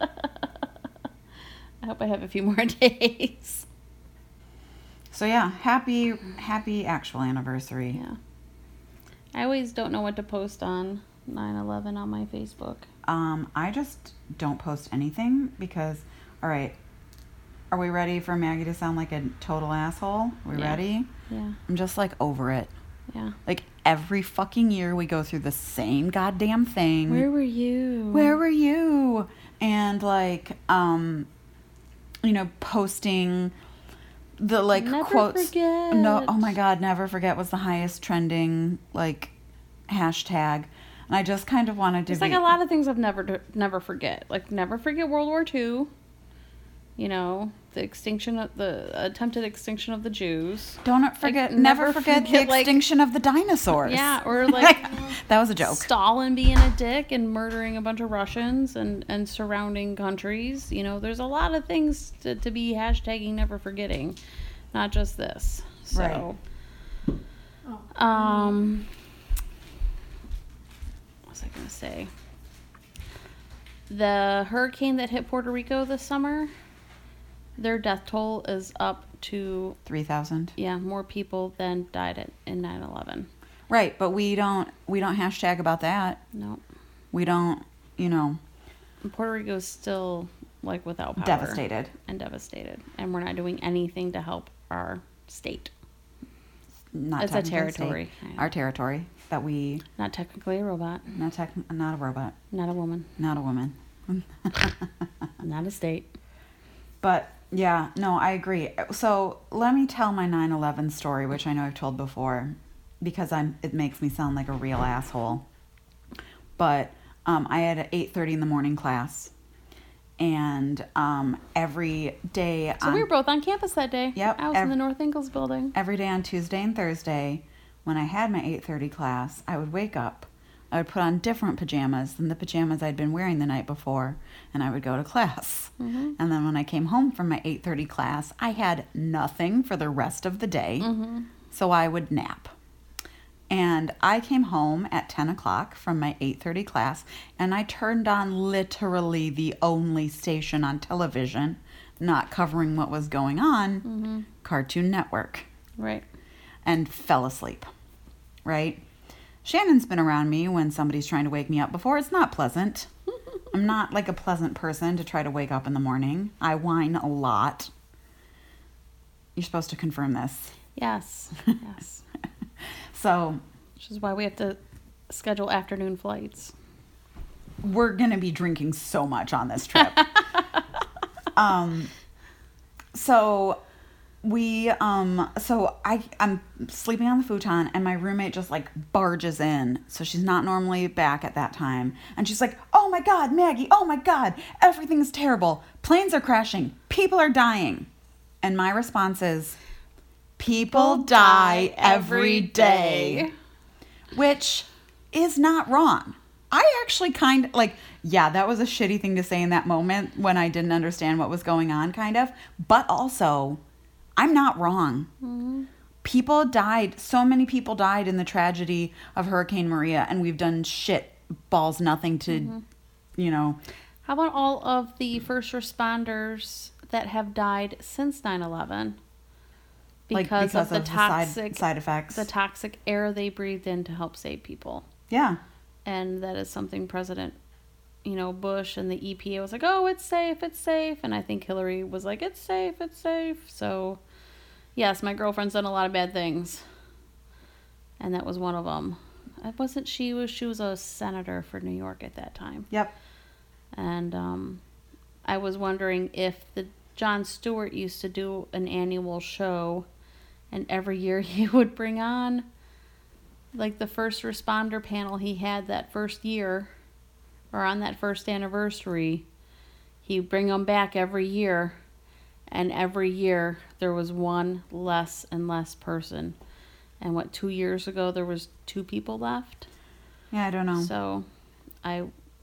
[SPEAKER 3] I hope I have a few more days.
[SPEAKER 1] So yeah, happy happy actual anniversary.
[SPEAKER 3] Yeah. I always don't know what to post on nine eleven on my Facebook.
[SPEAKER 1] Um, I just don't post anything because, all right, are we ready for Maggie to sound like a total asshole? We
[SPEAKER 3] Yeah.
[SPEAKER 1] ready?
[SPEAKER 3] Yeah,
[SPEAKER 1] I'm just like over it.
[SPEAKER 3] yeah.
[SPEAKER 1] Like every fucking year we go through the same goddamn thing.
[SPEAKER 3] Where were you?
[SPEAKER 1] Where were you? And like, um, you know, posting the like
[SPEAKER 3] Never
[SPEAKER 1] quotes.
[SPEAKER 3] forget.
[SPEAKER 1] No, oh my God, never forget was the highest trending like hashtag. And I just kind of wanted to
[SPEAKER 3] There's
[SPEAKER 1] be
[SPEAKER 3] like a lot of things I've never never forget. Like never forget World War Two. You know, the extinction of the attempted extinction of the Jews.
[SPEAKER 1] Don't forget,
[SPEAKER 3] Like,
[SPEAKER 1] never,
[SPEAKER 3] never
[SPEAKER 1] forget,
[SPEAKER 3] forget,
[SPEAKER 1] the
[SPEAKER 3] like-
[SPEAKER 1] extinction of the dinosaurs.
[SPEAKER 3] Yeah, or like
[SPEAKER 1] That was a joke.
[SPEAKER 3] Stalin being a dick and murdering a bunch of Russians and, and surrounding countries. You know, there's a lot of things to, to be hashtagging never forgetting, not just this. So,
[SPEAKER 2] Oh.
[SPEAKER 3] um, what was I going to say? The hurricane that hit Puerto Rico this summer, their death toll is up to,
[SPEAKER 1] three thousand.
[SPEAKER 3] yeah, more people than died at, in nine eleven.
[SPEAKER 1] Right, but we don't we don't hashtag about that.
[SPEAKER 3] No.
[SPEAKER 1] We don't, you know,
[SPEAKER 3] And Puerto Rico's still, like, without power.
[SPEAKER 1] devastated.
[SPEAKER 3] And devastated. And we're not doing anything to help our state.
[SPEAKER 1] Not
[SPEAKER 3] It's a
[SPEAKER 1] technically state.
[SPEAKER 3] territory. I know.
[SPEAKER 1] Our territory that we
[SPEAKER 3] Not technically a robot.
[SPEAKER 1] not tech, not a robot,
[SPEAKER 3] Not a woman.
[SPEAKER 1] not a woman.
[SPEAKER 3] Not a state.
[SPEAKER 1] But yeah, no, I agree. So let me tell my nine eleven story, which I know I've told before, because I'm it makes me sound like a real asshole. But um, I had an eight thirty in the morning class, and um, every day
[SPEAKER 3] So
[SPEAKER 1] on,
[SPEAKER 3] we were both on campus that day.
[SPEAKER 1] Yep,
[SPEAKER 3] I was
[SPEAKER 1] ev-
[SPEAKER 3] in the North Ingalls building.
[SPEAKER 1] every day on Tuesday and Thursday, when I had my eight thirty class, I would wake up. I would put on different pajamas than the pajamas I'd been wearing the night before, and I would go to class.
[SPEAKER 3] Mm-hmm.
[SPEAKER 1] And then when I came home from my eight thirty class, I had nothing for the rest of the day,
[SPEAKER 3] Mm-hmm.
[SPEAKER 1] so I would nap. And I came home at ten o'clock from my eight thirty class, and I turned on literally the only station on television not covering what was going on,
[SPEAKER 3] Mm-hmm.
[SPEAKER 1] Cartoon Network,
[SPEAKER 3] Right.
[SPEAKER 1] and fell asleep, right? Shannon's been around me when somebody's trying to wake me up before. It's not pleasant. I'm not like a pleasant person to try to wake up in the morning. I whine a lot. You're supposed to confirm this.
[SPEAKER 3] Yes. Yes.
[SPEAKER 1] So
[SPEAKER 3] Which is why we have to schedule afternoon flights.
[SPEAKER 1] we're going to be drinking so much on this trip. um, so we, um, so I, I'm sleeping on the futon, and my roommate just like barges in. So she's not normally back at that time. And she's like, "Oh my God, Maggie, oh my God, everything's terrible. Planes are crashing. People are dying." And my response is, people die every day. Which is not wrong. I actually kind of like, yeah, that was a shitty thing to say in that moment when I didn't understand what was going on, kind of. But also, I'm not wrong.
[SPEAKER 3] Mm-hmm.
[SPEAKER 1] People died. So many people died in the tragedy of Hurricane Maria, and we've done shit balls nothing to,
[SPEAKER 3] Mm-hmm.
[SPEAKER 1] you know.
[SPEAKER 3] How about all of the first responders that have died since nine eleven?
[SPEAKER 1] Like,
[SPEAKER 3] Because,
[SPEAKER 1] because
[SPEAKER 3] of the
[SPEAKER 1] of the side-
[SPEAKER 3] toxic
[SPEAKER 1] side effects.
[SPEAKER 3] the toxic air they breathed in to help save people.
[SPEAKER 1] Yeah.
[SPEAKER 3] And that is something President, you know, Bush and the E P A was like, "Oh, it's safe, it's safe." And I think Hillary was like, "It's safe, it's safe." So, yes, my girlfriend's done a lot of bad things. And that was one of them. It wasn't she was she was a senator for New York at that time.
[SPEAKER 1] Yep.
[SPEAKER 3] And um, I was wondering if the Jon Stewart used to do an annual show, and every year he would bring on, like, the first responder panel he had that first year, or on that first anniversary. He'd bring them back every year, and every year there was one less and less person. And what, two years ago there was two people left?
[SPEAKER 1] Yeah, I don't know.
[SPEAKER 3] So I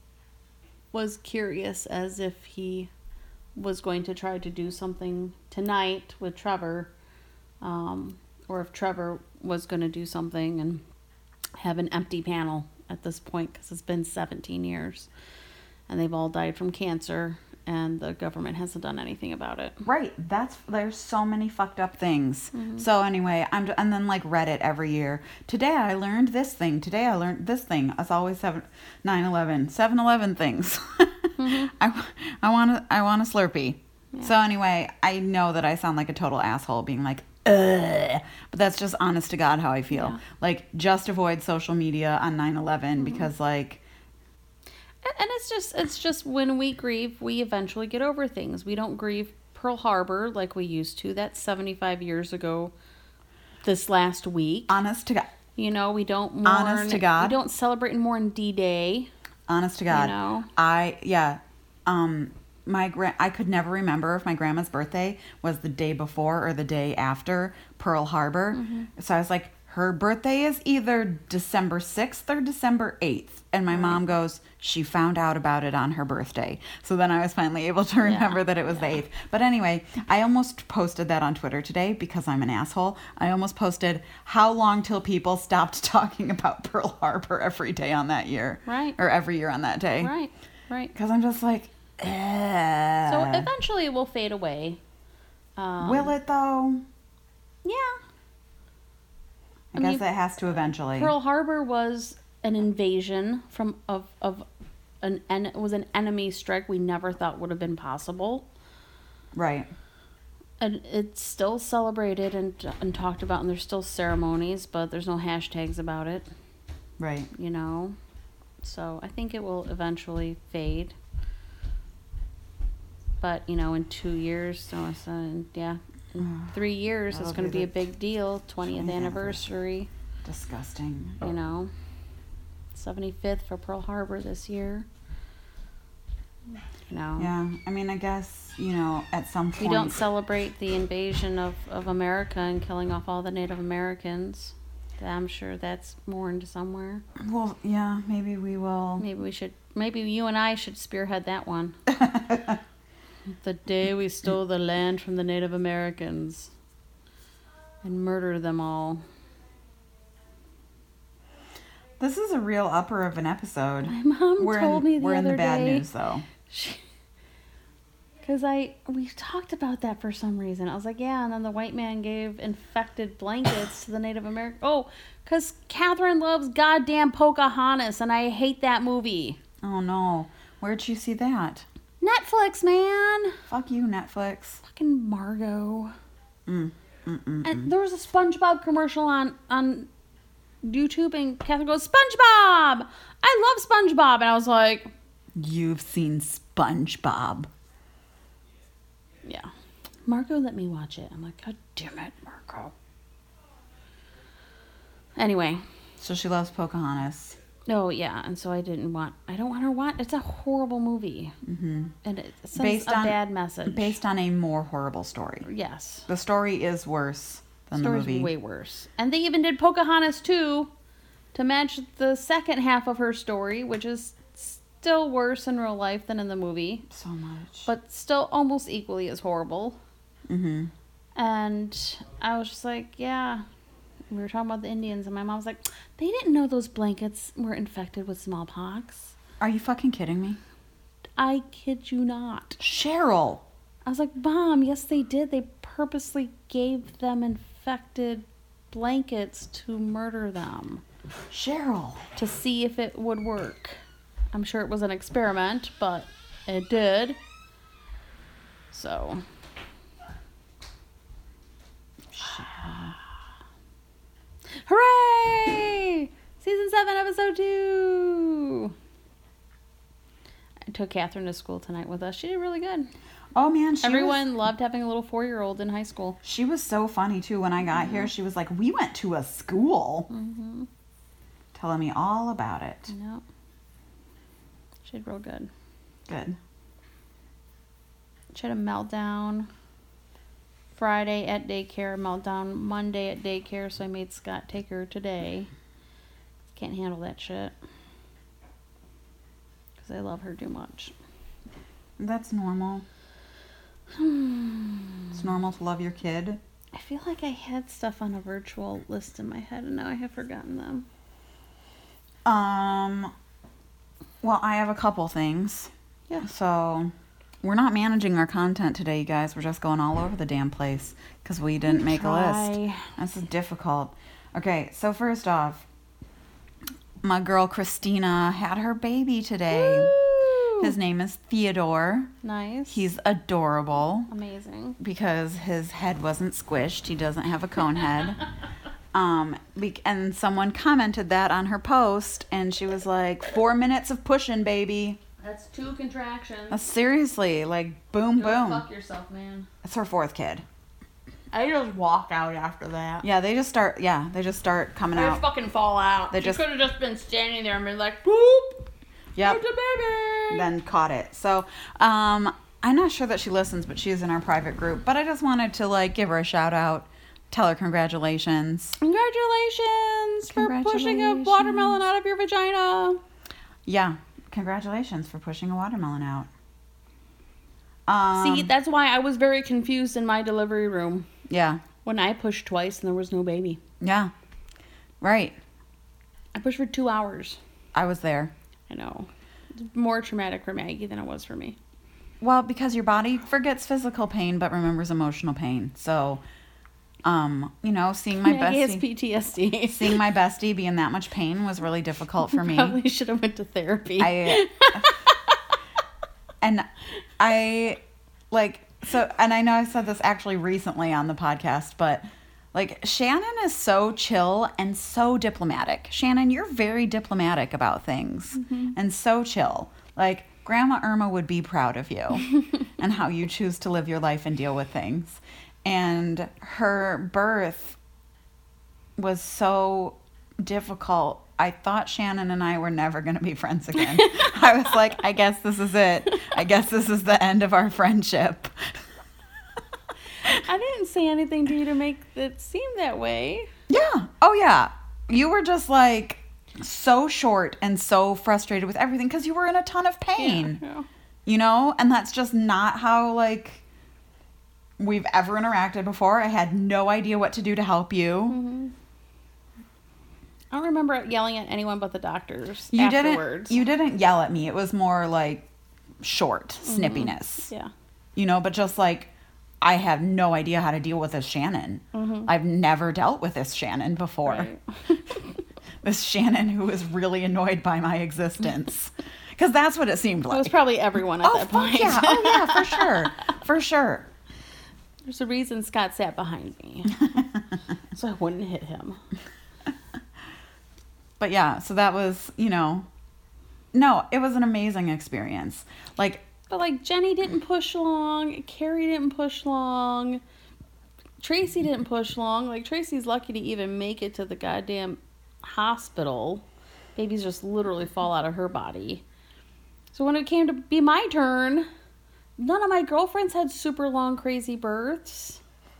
[SPEAKER 3] was curious as if he was going to try to do something tonight with Trevor, um, or if Trevor was going to do something and have an empty panel at this point, because it's been seventeen years and they've all died from cancer and the government hasn't done anything about it.
[SPEAKER 1] Right. That's there's so many fucked up things. So anyway, I'm and then like Reddit every year. Today I learned this thing. Today I learned this thing. It's always seven, nine eleven, seven eleven things.
[SPEAKER 3] Mm-hmm.
[SPEAKER 1] I I want to I want a Slurpee. So anyway, I know that I sound like a total asshole being like, ugh, but that's just honest to God how I feel.
[SPEAKER 3] Yeah.
[SPEAKER 1] Like, just avoid social media on nine eleven because like.
[SPEAKER 3] And and it's just it's just when we grieve, we eventually get over things. We don't grieve Pearl Harbor like we used to. That's seventy-five years ago this last week.
[SPEAKER 1] Honest to God.
[SPEAKER 3] You know, we don't mourn.
[SPEAKER 1] Honest to God.
[SPEAKER 3] We don't celebrate and mourn D-Day.
[SPEAKER 1] Honest to God.
[SPEAKER 3] You know?
[SPEAKER 1] I, yeah. Um, my gra- I could never remember if my grandma's birthday was the day before or the day after Pearl Harbor.
[SPEAKER 3] Mm-hmm.
[SPEAKER 1] So I was like, her birthday is either December sixth or December eighth. And my mom goes, she found out about it on her birthday. So then I was finally able to remember
[SPEAKER 3] Yeah,
[SPEAKER 1] that it was the
[SPEAKER 3] yeah.
[SPEAKER 1] eighth. But anyway, I almost posted that on Twitter today because I'm an asshole. I almost posted, how long till people stopped talking about Pearl Harbor every day on that year?
[SPEAKER 3] Right.
[SPEAKER 1] Or every year on that day.
[SPEAKER 3] Right, right.
[SPEAKER 1] Because I'm just like, eh.
[SPEAKER 3] So eventually it will fade away. Um,
[SPEAKER 1] Will it though?
[SPEAKER 3] Yeah.
[SPEAKER 1] I,
[SPEAKER 3] I
[SPEAKER 1] guess
[SPEAKER 3] mean,
[SPEAKER 1] it has to eventually.
[SPEAKER 3] Pearl Harbor was an invasion from of of an en- it was an enemy strike we never thought would have been possible.
[SPEAKER 1] Right.
[SPEAKER 3] And it's still celebrated and and talked about, and there's still ceremonies, but there's no hashtags about it,
[SPEAKER 1] Right.
[SPEAKER 3] you know. So I think it will eventually fade. But you know, in two years, so it's, uh, yeah, in three years,
[SPEAKER 1] That'll
[SPEAKER 3] it's going
[SPEAKER 1] be
[SPEAKER 3] to be a
[SPEAKER 1] the
[SPEAKER 3] big deal. twentieth
[SPEAKER 1] twentieth
[SPEAKER 3] anniversary.
[SPEAKER 1] Disgusting.
[SPEAKER 3] You know, seventy-fifth for Pearl Harbor this year. You know.
[SPEAKER 1] Yeah. I mean, I guess, you know, at some point.
[SPEAKER 3] We don't celebrate the invasion of, of America and killing off all the Native Americans. I'm sure that's mourned somewhere.
[SPEAKER 1] Well, yeah, maybe we will.
[SPEAKER 3] Maybe we should, maybe you and I should spearhead that one. The day we stole the land from the Native Americans and murder them all.
[SPEAKER 1] This is a real upper of an episode.
[SPEAKER 3] My mom
[SPEAKER 1] we're
[SPEAKER 3] told
[SPEAKER 1] in,
[SPEAKER 3] me the
[SPEAKER 1] We're
[SPEAKER 3] other
[SPEAKER 1] in the bad
[SPEAKER 3] day.
[SPEAKER 1] news, though.
[SPEAKER 3] Because I, we talked about that for some reason. I was like, yeah, and then the white man gave infected blankets to the Native American. Oh, because Catherine loves goddamn Pocahontas, and I hate that movie.
[SPEAKER 1] Oh, no. Where'd you see that?
[SPEAKER 3] Netflix, man.
[SPEAKER 1] Fuck you, Netflix.
[SPEAKER 3] Fucking Margot.
[SPEAKER 1] Mm. Mm-mm.
[SPEAKER 3] And there was a SpongeBob commercial on on YouTube, and Catherine goes, SpongeBob! I love SpongeBob. And I was like,
[SPEAKER 1] You've seen SpongeBob.
[SPEAKER 3] yeah. Margot let me watch it. I'm like, God damn it, Margot. Anyway.
[SPEAKER 1] So she loves Pocahontas.
[SPEAKER 3] Oh, yeah. And so I didn't want, I don't want her to watch. It's a horrible movie.
[SPEAKER 1] Mm-hmm.
[SPEAKER 3] And it sends
[SPEAKER 1] Based
[SPEAKER 3] a
[SPEAKER 1] on-
[SPEAKER 3] bad message.
[SPEAKER 1] Based on a more horrible story.
[SPEAKER 3] Yes.
[SPEAKER 1] The story is worse than
[SPEAKER 3] Story's
[SPEAKER 1] the movie.
[SPEAKER 3] way worse. And they even did Pocahontas two to match the second half of her story, which is still worse in real life than in the movie,
[SPEAKER 1] So much.
[SPEAKER 3] but still almost equally as horrible.
[SPEAKER 1] Mm-hmm.
[SPEAKER 3] And I was just like, yeah. We were talking about the Indians, and my mom was like, they didn't know those blankets were infected with smallpox.
[SPEAKER 1] Are you fucking kidding me?
[SPEAKER 3] I kid you not.
[SPEAKER 1] Cheryl!
[SPEAKER 3] I was like, Mom, yes, they did. They purposely gave them infected blankets to murder them
[SPEAKER 1] Cheryl!
[SPEAKER 3] to see if it would work. I'm sure it was an experiment, but it did. So. Hooray! Season seven, episode two. I took Catherine to school tonight with us. She did really good.
[SPEAKER 1] Oh, man. She
[SPEAKER 3] Everyone
[SPEAKER 1] was,
[SPEAKER 3] loved having a little four-year-old in high school.
[SPEAKER 1] she was so funny, too. When I got here, she was like, we went to a school.
[SPEAKER 3] Mm-hmm.
[SPEAKER 1] Telling me all about it.
[SPEAKER 3] Yep. She did real good.
[SPEAKER 1] Good.
[SPEAKER 3] She had a meltdown Friday at daycare, meltdown Monday at daycare, so I made Scott take her today. Can't handle that shit. Because I love her too much.
[SPEAKER 1] That's normal. It's normal to love your kid.
[SPEAKER 3] I feel like I had stuff on a virtual list in my head, and now I have forgotten them.
[SPEAKER 1] Um, well, I have a couple things.
[SPEAKER 3] Yeah.
[SPEAKER 1] So, we're not managing our content today, you guys. We're just going all over the damn place because we didn't make a list.
[SPEAKER 3] Try.
[SPEAKER 1] This is difficult. Okay, so first off, my girl Christina had her baby today.
[SPEAKER 3] Woo!
[SPEAKER 1] His name is Theodore.
[SPEAKER 3] Nice.
[SPEAKER 1] He's adorable
[SPEAKER 3] amazing.
[SPEAKER 1] because his head wasn't squished. He doesn't have a cone head. Um, be- and someone commented that on her post, and she was like, four minutes of pushing, baby.
[SPEAKER 3] That's two contractions.
[SPEAKER 1] Uh, seriously, like, boom,
[SPEAKER 3] Go
[SPEAKER 1] boom.
[SPEAKER 3] fuck yourself, man.
[SPEAKER 1] It's her fourth kid.
[SPEAKER 2] I just walk out after that.
[SPEAKER 1] Yeah, they just start, yeah, they just start coming
[SPEAKER 3] I
[SPEAKER 1] out.
[SPEAKER 3] just fucking fall out.
[SPEAKER 1] They
[SPEAKER 3] She
[SPEAKER 1] just-
[SPEAKER 3] could have just been standing there and been like, boop.
[SPEAKER 1] Yep.
[SPEAKER 3] There's a baby.
[SPEAKER 1] Then caught it. So, um, I'm not sure that she listens, but she's in our private group. But I just wanted to, like, give her a shout out. Tell her congratulations.
[SPEAKER 3] Congratulations, for pushing a
[SPEAKER 1] Congratulations.
[SPEAKER 3] watermelon out of your vagina.
[SPEAKER 1] Yeah, congratulations for pushing a watermelon out. Um,
[SPEAKER 3] See, that's why I was very confused in my delivery room
[SPEAKER 1] yeah,
[SPEAKER 3] when I pushed twice and there was no baby.
[SPEAKER 1] yeah, right.
[SPEAKER 3] I pushed for two hours.
[SPEAKER 1] I was there.
[SPEAKER 3] I know. It's more traumatic for Maggie than it was for me.
[SPEAKER 1] Well, because your body forgets physical pain but remembers emotional pain. So, um, you know, seeing my
[SPEAKER 3] Maggie has
[SPEAKER 1] bestie,
[SPEAKER 3] P T S D.
[SPEAKER 1] seeing my bestie be in that much pain was really difficult for me.
[SPEAKER 3] Probably should have went to therapy.
[SPEAKER 1] I and I like so, and I know I said this actually recently on the podcast, but like Shannon is so chill and so diplomatic. Shannon, you're very diplomatic about things
[SPEAKER 3] Mm-hmm.
[SPEAKER 1] and so chill. Like Grandma Irma would be proud of you and how you choose to live your life and deal with things. And her birth was so difficult. I thought Shannon and I were never going to be friends again. I was like, I guess this is it. I guess this is the end of our friendship.
[SPEAKER 3] I didn't say anything to you to make it seem that way.
[SPEAKER 1] Yeah. Oh, yeah. You were just like so short and so frustrated with everything because you were in a ton of pain.
[SPEAKER 3] Yeah, yeah.
[SPEAKER 1] You know? And that's just not how, like, we've ever interacted before. I had no idea what to do to help you.
[SPEAKER 3] Mm-hmm. I don't remember yelling at anyone but the doctors
[SPEAKER 1] You
[SPEAKER 3] afterwards.
[SPEAKER 1] didn't. You didn't yell at me. It was more like short snippiness.
[SPEAKER 3] Yeah.
[SPEAKER 1] You know, but just like I have no idea how to deal with this Shannon.
[SPEAKER 3] Mm-hmm.
[SPEAKER 1] I've never dealt with this Shannon before.
[SPEAKER 3] Right.
[SPEAKER 1] This Shannon who was really annoyed by my existence. Because that's what it seemed
[SPEAKER 3] It
[SPEAKER 1] like.
[SPEAKER 3] was probably everyone at
[SPEAKER 1] oh,
[SPEAKER 3] that
[SPEAKER 1] fuck
[SPEAKER 3] point.
[SPEAKER 1] yeah. Oh, yeah, for sure. For sure.
[SPEAKER 3] There's a reason Scott sat behind me. So I wouldn't hit him.
[SPEAKER 1] But yeah, so that was, you know, no, it was an amazing experience. Like,
[SPEAKER 3] But like Jenny didn't push long, Carrie didn't push long, Tracy didn't push long. Like Tracy's lucky to even make it to the goddamn hospital. Babies just literally fall out of her body. So when it came to be my turn, none of my girlfriends had super long, crazy births.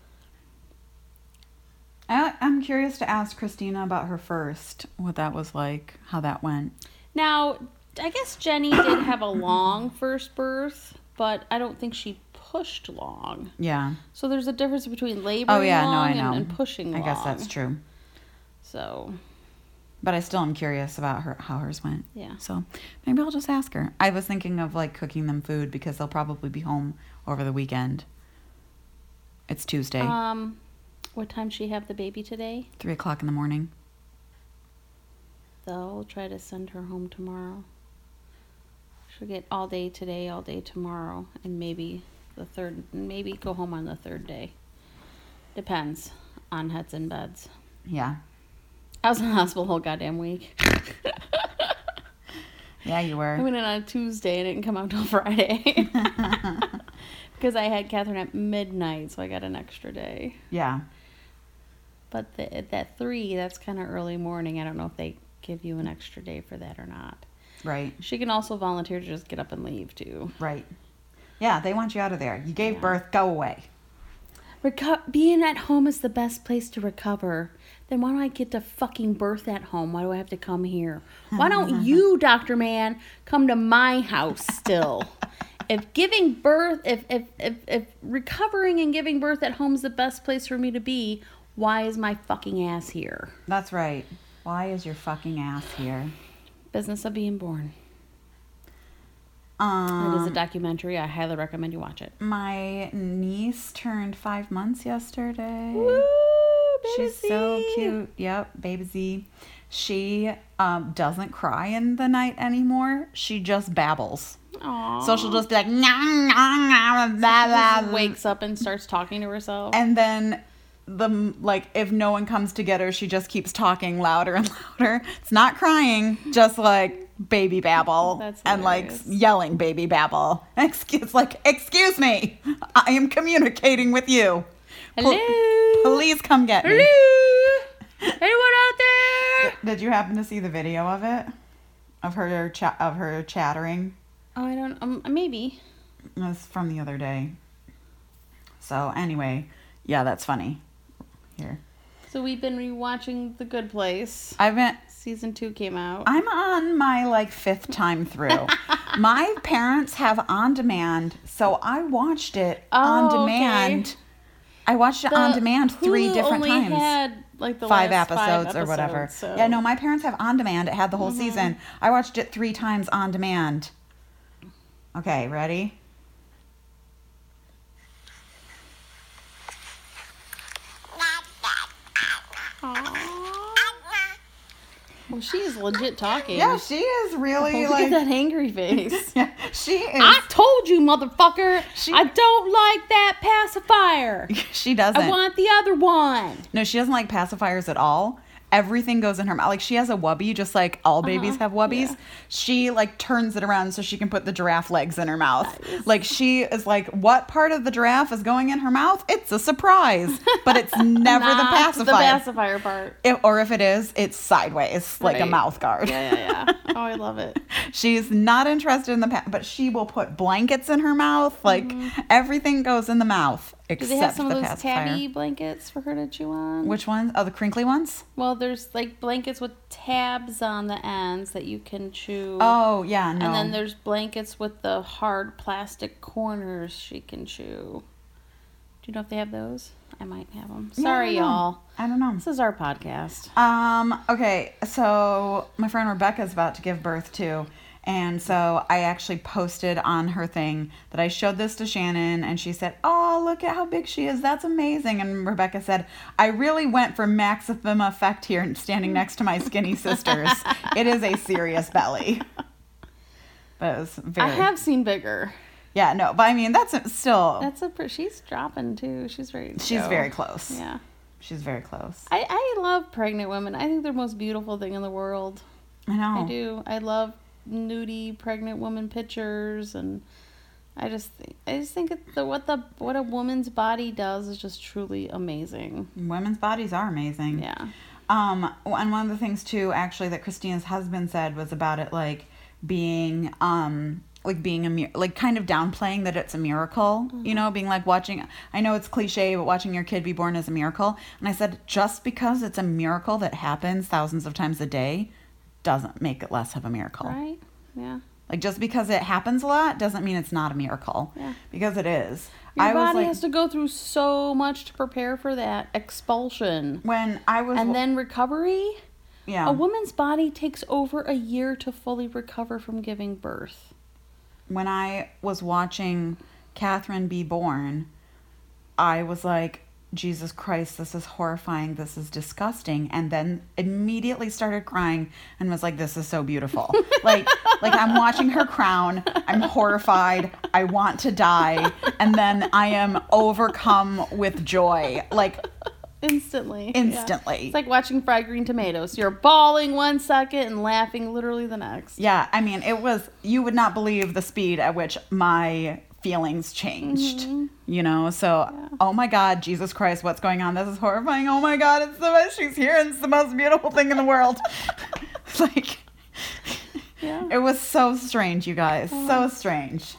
[SPEAKER 1] I, I'm curious to ask Christina about her first, what that was like, how that went.
[SPEAKER 3] Now, I guess Jenny did have a long first birth, but I don't think she pushed long.
[SPEAKER 1] Yeah.
[SPEAKER 3] So there's a difference between laboring
[SPEAKER 1] Oh, yeah, no,
[SPEAKER 3] long
[SPEAKER 1] I know.
[SPEAKER 3] and, and pushing
[SPEAKER 1] I
[SPEAKER 3] long.
[SPEAKER 1] guess that's true.
[SPEAKER 3] So,
[SPEAKER 1] But I still am curious about her how hers went.
[SPEAKER 3] yeah.
[SPEAKER 1] So maybe I'll just ask her. I was thinking of like cooking them food because they'll probably be home over the weekend. It's Tuesday,
[SPEAKER 3] Um, what time she have the baby today?
[SPEAKER 1] three o'clock in the morning.
[SPEAKER 3] They'll try to send her home tomorrow. She'll get all day today, all day tomorrow, and maybe the third, maybe go home on the third day. Depends on heads and beds.
[SPEAKER 1] Yeah.
[SPEAKER 3] I was in the hospital the whole goddamn week.
[SPEAKER 1] Yeah, you
[SPEAKER 3] I
[SPEAKER 1] were.
[SPEAKER 3] went in on a Tuesday and didn't come out till Friday. Because I had Catherine at midnight, so I got an extra day.
[SPEAKER 1] Yeah.
[SPEAKER 3] But the, at that three, that's kind of early morning. I don't know if they give you an extra day for that or not.
[SPEAKER 1] Right.
[SPEAKER 3] She can also volunteer to just get up and leave, too.
[SPEAKER 1] Right. Yeah, they want you out of there. You gave
[SPEAKER 3] Yeah.
[SPEAKER 1] birth, go away.
[SPEAKER 3] Reco- being at home is the best place to recover. Then why don't I get to fucking birth at home? Why do I have to come here? Why don't you, Doctor Man, come to my house still? If giving birth, if, if, if, if recovering and giving birth at home is the best place for me to be, why is my fucking ass here?
[SPEAKER 1] That's right. Why is your fucking ass here?
[SPEAKER 3] Business of Being Born.
[SPEAKER 1] Um,
[SPEAKER 3] It is a documentary. I highly recommend you watch it.
[SPEAKER 1] My niece turned five months yesterday.
[SPEAKER 3] Woo,
[SPEAKER 1] She's so cute. Yep, baby Z. She um, doesn't cry in the night anymore. She just babbles.
[SPEAKER 3] Aww.
[SPEAKER 1] So she'll just be like, nah, nah, nah, blah, blah,
[SPEAKER 3] Just
[SPEAKER 1] blah.
[SPEAKER 3] wakes up and starts talking to herself.
[SPEAKER 1] And then the like, if no one comes to get her, she just keeps talking louder and louder. It's not crying, just like baby babble.
[SPEAKER 3] That's
[SPEAKER 1] and like
[SPEAKER 3] hilarious.
[SPEAKER 1] yelling baby babble. Excuse, like, excuse me, I am communicating with you. Pl-
[SPEAKER 3] Hello.
[SPEAKER 1] Please come get me.
[SPEAKER 3] Hello. Anyone out there?
[SPEAKER 1] Did you happen to see the video of it? Of her cha- of her chattering?
[SPEAKER 3] Oh, I don't. Um, maybe.
[SPEAKER 1] It was from the other day. So anyway, yeah, that's funny. Here.
[SPEAKER 3] So we've been rewatching The Good Place.
[SPEAKER 1] I've been
[SPEAKER 3] Season two came out.
[SPEAKER 1] I'm on my like fifth time through. My parents have on demand, so I watched it on
[SPEAKER 3] Oh,
[SPEAKER 1] demand.
[SPEAKER 3] okay.
[SPEAKER 1] I watched it
[SPEAKER 3] The
[SPEAKER 1] on demand three
[SPEAKER 3] Hulu
[SPEAKER 1] different
[SPEAKER 3] only
[SPEAKER 1] times.
[SPEAKER 3] Had like the
[SPEAKER 1] Five
[SPEAKER 3] last
[SPEAKER 1] episodes,
[SPEAKER 3] five
[SPEAKER 1] or whatever.
[SPEAKER 3] episodes, so-
[SPEAKER 1] Yeah, no, my parents have on demand. It had the whole
[SPEAKER 3] Mm-hmm.
[SPEAKER 1] season. I watched it three times on demand. Okay, ready?
[SPEAKER 3] Well, she is legit talking.
[SPEAKER 1] Yeah, she is really
[SPEAKER 3] Look
[SPEAKER 1] like
[SPEAKER 3] at that angry face.
[SPEAKER 1] yeah, she is.
[SPEAKER 3] I told you, motherfucker.
[SPEAKER 1] She-
[SPEAKER 3] I don't like that pacifier.
[SPEAKER 1] She doesn't.
[SPEAKER 3] I want the other one.
[SPEAKER 1] No, she doesn't like pacifiers at all. Everything goes in her mouth. Like, she has a wubby, just like all babies
[SPEAKER 3] Uh-huh.
[SPEAKER 1] have wubbies.
[SPEAKER 3] Yeah.
[SPEAKER 1] She like turns it around so she can put the giraffe legs in her mouth.
[SPEAKER 3] Nice.
[SPEAKER 1] Like, she is like, what part of the giraffe is going in her mouth? It's a surprise, but it's never the
[SPEAKER 3] Not
[SPEAKER 1] pacifier.
[SPEAKER 3] The pacifier part.
[SPEAKER 1] If, or if it is, it's sideways, like a
[SPEAKER 3] Right.
[SPEAKER 1] mouth guard.
[SPEAKER 3] Yeah, yeah, yeah. Oh, I love it.
[SPEAKER 1] She's not interested in the pa- but she will put blankets in her mouth. Like, everything goes in the mouth
[SPEAKER 3] Do
[SPEAKER 1] except
[SPEAKER 3] they have some
[SPEAKER 1] the
[SPEAKER 3] of those
[SPEAKER 1] pacifier.
[SPEAKER 3] tabby blankets for her to chew on?
[SPEAKER 1] Which ones? Oh, the crinkly ones?
[SPEAKER 3] Well, there's like blankets with tabs on the ends that you can chew.
[SPEAKER 1] Oh, yeah, no.
[SPEAKER 3] And then there's blankets with the hard plastic corners she can chew. Do you know if they have those? I might have them.
[SPEAKER 1] Yeah, I
[SPEAKER 3] Sorry,
[SPEAKER 1] don't know.
[SPEAKER 3] y'all.
[SPEAKER 1] I don't know.
[SPEAKER 3] This is our podcast.
[SPEAKER 1] Um, okay, so my friend Rebecca's about to give birth too. And so I actually posted on her thing that I showed this to Shannon, and she said, "Oh, look at how big she is. That's amazing." And Rebecca said, "I really went for maximum effect here and standing next to my skinny sisters. It is a serious belly." But it was very...
[SPEAKER 3] I have seen bigger.
[SPEAKER 1] Yeah, no, but I mean, that's still...
[SPEAKER 3] That's a. pr- She's dropping too. She's ready. To
[SPEAKER 1] she's
[SPEAKER 3] go.
[SPEAKER 1] very close.
[SPEAKER 3] Yeah.
[SPEAKER 1] She's very close.
[SPEAKER 3] I, I love pregnant women. I think they're the most beautiful thing in the world.
[SPEAKER 1] I know.
[SPEAKER 3] I do. I love nudie pregnant woman pictures, and I just think, I just think it, the what the what a woman's body does is just truly amazing.
[SPEAKER 1] Women's bodies are amazing.
[SPEAKER 3] Yeah.
[SPEAKER 1] Um, and one of the things too, actually, that Christina's husband said was about it, like being, um, like being a mi- like kind of downplaying that it's a miracle.
[SPEAKER 3] Mm-hmm.
[SPEAKER 1] You know, being like watching. I know it's cliche, but watching your kid be born is a miracle. And I said, just because it's a miracle that happens thousands of times a day, doesn't make it less of a miracle.
[SPEAKER 3] Right. Yeah.
[SPEAKER 1] Like, just because it happens a lot doesn't mean it's not a miracle.
[SPEAKER 3] Yeah.
[SPEAKER 1] Because it is.
[SPEAKER 3] Your
[SPEAKER 1] I was
[SPEAKER 3] body
[SPEAKER 1] like,
[SPEAKER 3] has to go through so much to prepare for that expulsion
[SPEAKER 1] when I was,
[SPEAKER 3] and then recovery.
[SPEAKER 1] yeah.
[SPEAKER 3] A woman's body takes over a year to fully recover from giving birth.
[SPEAKER 1] When I was watching Catherine be born, I was like, Jesus Christ, this is horrifying. This is disgusting. And then immediately started crying and was like, this is so beautiful. like, like I'm watching her crown. I'm horrified. I want to die. And then I am overcome with joy. Like,
[SPEAKER 3] Instantly. Yeah.
[SPEAKER 1] instantly.
[SPEAKER 3] It's like watching fried green tomatoes. You're bawling one second and laughing literally the next.
[SPEAKER 1] Yeah, I mean, it was, you would not believe the speed at which my feelings changed,
[SPEAKER 3] Mm-hmm.
[SPEAKER 1] you know? So,
[SPEAKER 3] Yeah.
[SPEAKER 1] oh my God, Jesus Christ, what's going on? This is horrifying. Oh my God, it's the most, she's here and it's the most beautiful thing in the world. Like,
[SPEAKER 3] Yeah.
[SPEAKER 1] it was so strange, you guys. So strange.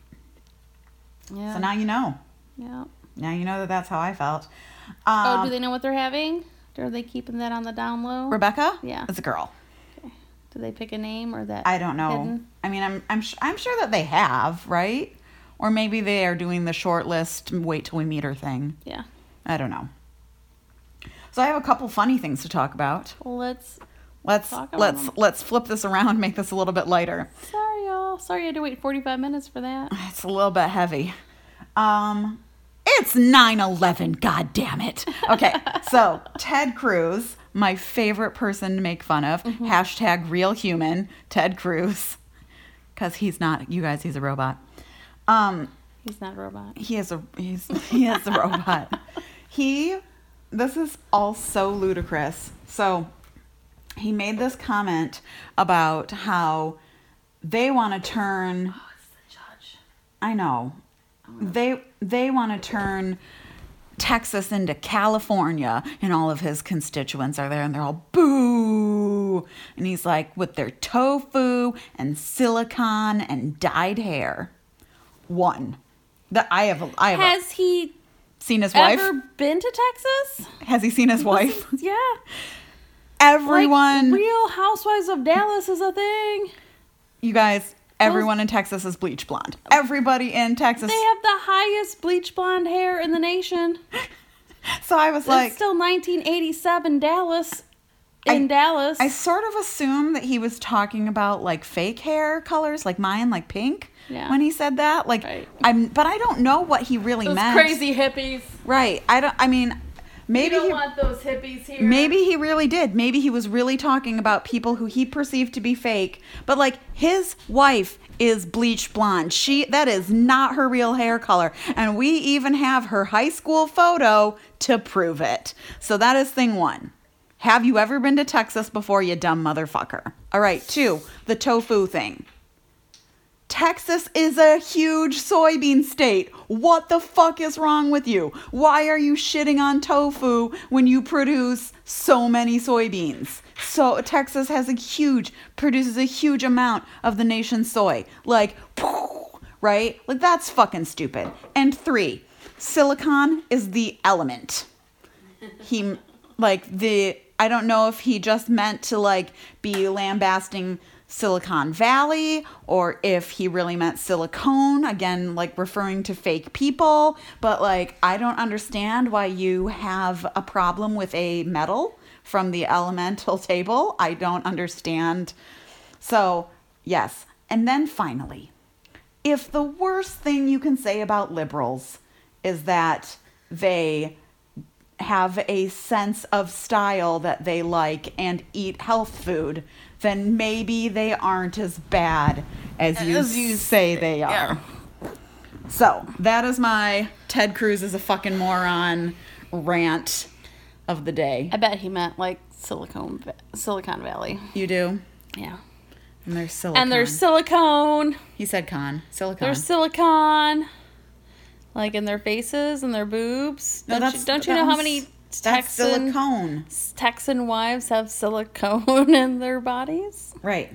[SPEAKER 3] Yeah.
[SPEAKER 1] So now you know.
[SPEAKER 3] Yeah.
[SPEAKER 1] Now you know that that's how I felt.
[SPEAKER 3] Oh,
[SPEAKER 1] Um,
[SPEAKER 3] do they know what they're having? Are they keeping that on the down low?
[SPEAKER 1] Rebecca?
[SPEAKER 3] Yeah.
[SPEAKER 1] It's a girl.
[SPEAKER 3] Do they pick a name or that?
[SPEAKER 1] I don't know.
[SPEAKER 3] hidden?
[SPEAKER 1] I mean, I'm I'm sh- I'm sure that they have, right? Or maybe they are doing the short list, wait till we meet her thing.
[SPEAKER 3] Yeah.
[SPEAKER 1] I don't know. So I have a couple funny things to talk about.
[SPEAKER 3] Well, let's.
[SPEAKER 1] Let's
[SPEAKER 3] Talk about
[SPEAKER 1] let's
[SPEAKER 3] them.
[SPEAKER 1] let's flip this around, make this a little bit lighter.
[SPEAKER 3] Sorry, y'all. Sorry I had to wait forty-five minutes for that.
[SPEAKER 1] It's a little bit heavy. Um, it's nine eleven, god damn it. Okay, so Ted Cruz, my favorite person to make fun of.
[SPEAKER 3] Mm-hmm.
[SPEAKER 1] Hashtag real human, Ted Cruz. Because he's not, you guys, he's a robot. Um,
[SPEAKER 3] He's not a robot.
[SPEAKER 1] he is a he's he is a robot. He this is all so ludicrous. So he made this comment about how they want to turn
[SPEAKER 3] Oh, it's the judge.
[SPEAKER 1] I know. They they want to turn Texas into California, and all of his constituents are there, and they're all boo. And he's like, with their tofu and silicone and dyed hair. One, that I have. I have
[SPEAKER 3] Has he
[SPEAKER 1] seen his wife.
[SPEAKER 3] ever been to Texas?
[SPEAKER 1] Has he seen his wife?
[SPEAKER 3] Yeah.
[SPEAKER 1] Everyone,
[SPEAKER 3] Like, Real Housewives of Dallas is a thing.
[SPEAKER 1] you guys. Everyone in Texas is bleach blonde. Everybody in Texas.
[SPEAKER 3] They have the highest bleach blonde hair in the nation.
[SPEAKER 1] So I was like,
[SPEAKER 3] It's still nineteen eighty-seven Dallas. In
[SPEAKER 1] I-
[SPEAKER 3] Dallas.
[SPEAKER 1] I sort of assumed that he was talking about like fake hair colors, like mine, like pink.
[SPEAKER 3] Yeah.
[SPEAKER 1] When he said that, like
[SPEAKER 3] Right.
[SPEAKER 1] I'm, but I don't know what he really
[SPEAKER 3] Those
[SPEAKER 1] meant.
[SPEAKER 3] crazy hippies.
[SPEAKER 1] Right. I don't. I mean, Maybe
[SPEAKER 3] we don't
[SPEAKER 1] he,
[SPEAKER 3] want those hippies here.
[SPEAKER 1] maybe he really did. Maybe he was really talking about people who he perceived to be fake. But like his wife is bleached blonde. She that is not her real hair color. And we even have her high school photo to prove it. So that is thing one. Have you ever been to Texas before, you dumb motherfucker? All right, two, the tofu thing. Texas is a huge soybean state. What the fuck is wrong with you? Why are you shitting on tofu when you produce so many soybeans? So Texas has a huge, produces a huge amount of the nation's soy. Like, right? Like that's fucking stupid. And three, silicon is the element. He, like the, I don't know if he just meant to like be lambasting Silicon Valley or if he really meant silicone, again, like referring to fake people. But like, I don't understand why you have a problem with a metal from the elemental table. I don't understand. So, yes. And then finally, if the worst thing you can say about liberals is that they have a sense of style that they like and eat health food, then maybe they aren't as bad as you, as you say they are. Yeah. So, that is my Ted Cruz is a fucking moron rant of the day.
[SPEAKER 3] I bet he meant like Silicon Silicon Valley.
[SPEAKER 1] You do?
[SPEAKER 3] Yeah.
[SPEAKER 1] And there's silicone.
[SPEAKER 3] And there's silicone.
[SPEAKER 1] He said con. Silicone.
[SPEAKER 3] There's silicone. Like in their faces and their boobs.
[SPEAKER 1] No,
[SPEAKER 3] don't
[SPEAKER 1] that's,
[SPEAKER 3] you, don't you
[SPEAKER 1] that
[SPEAKER 3] know how
[SPEAKER 1] was,
[SPEAKER 3] many
[SPEAKER 1] that's
[SPEAKER 3] Texan,
[SPEAKER 1] silicone.
[SPEAKER 3] Texan wives have silicone in their bodies?
[SPEAKER 1] Right.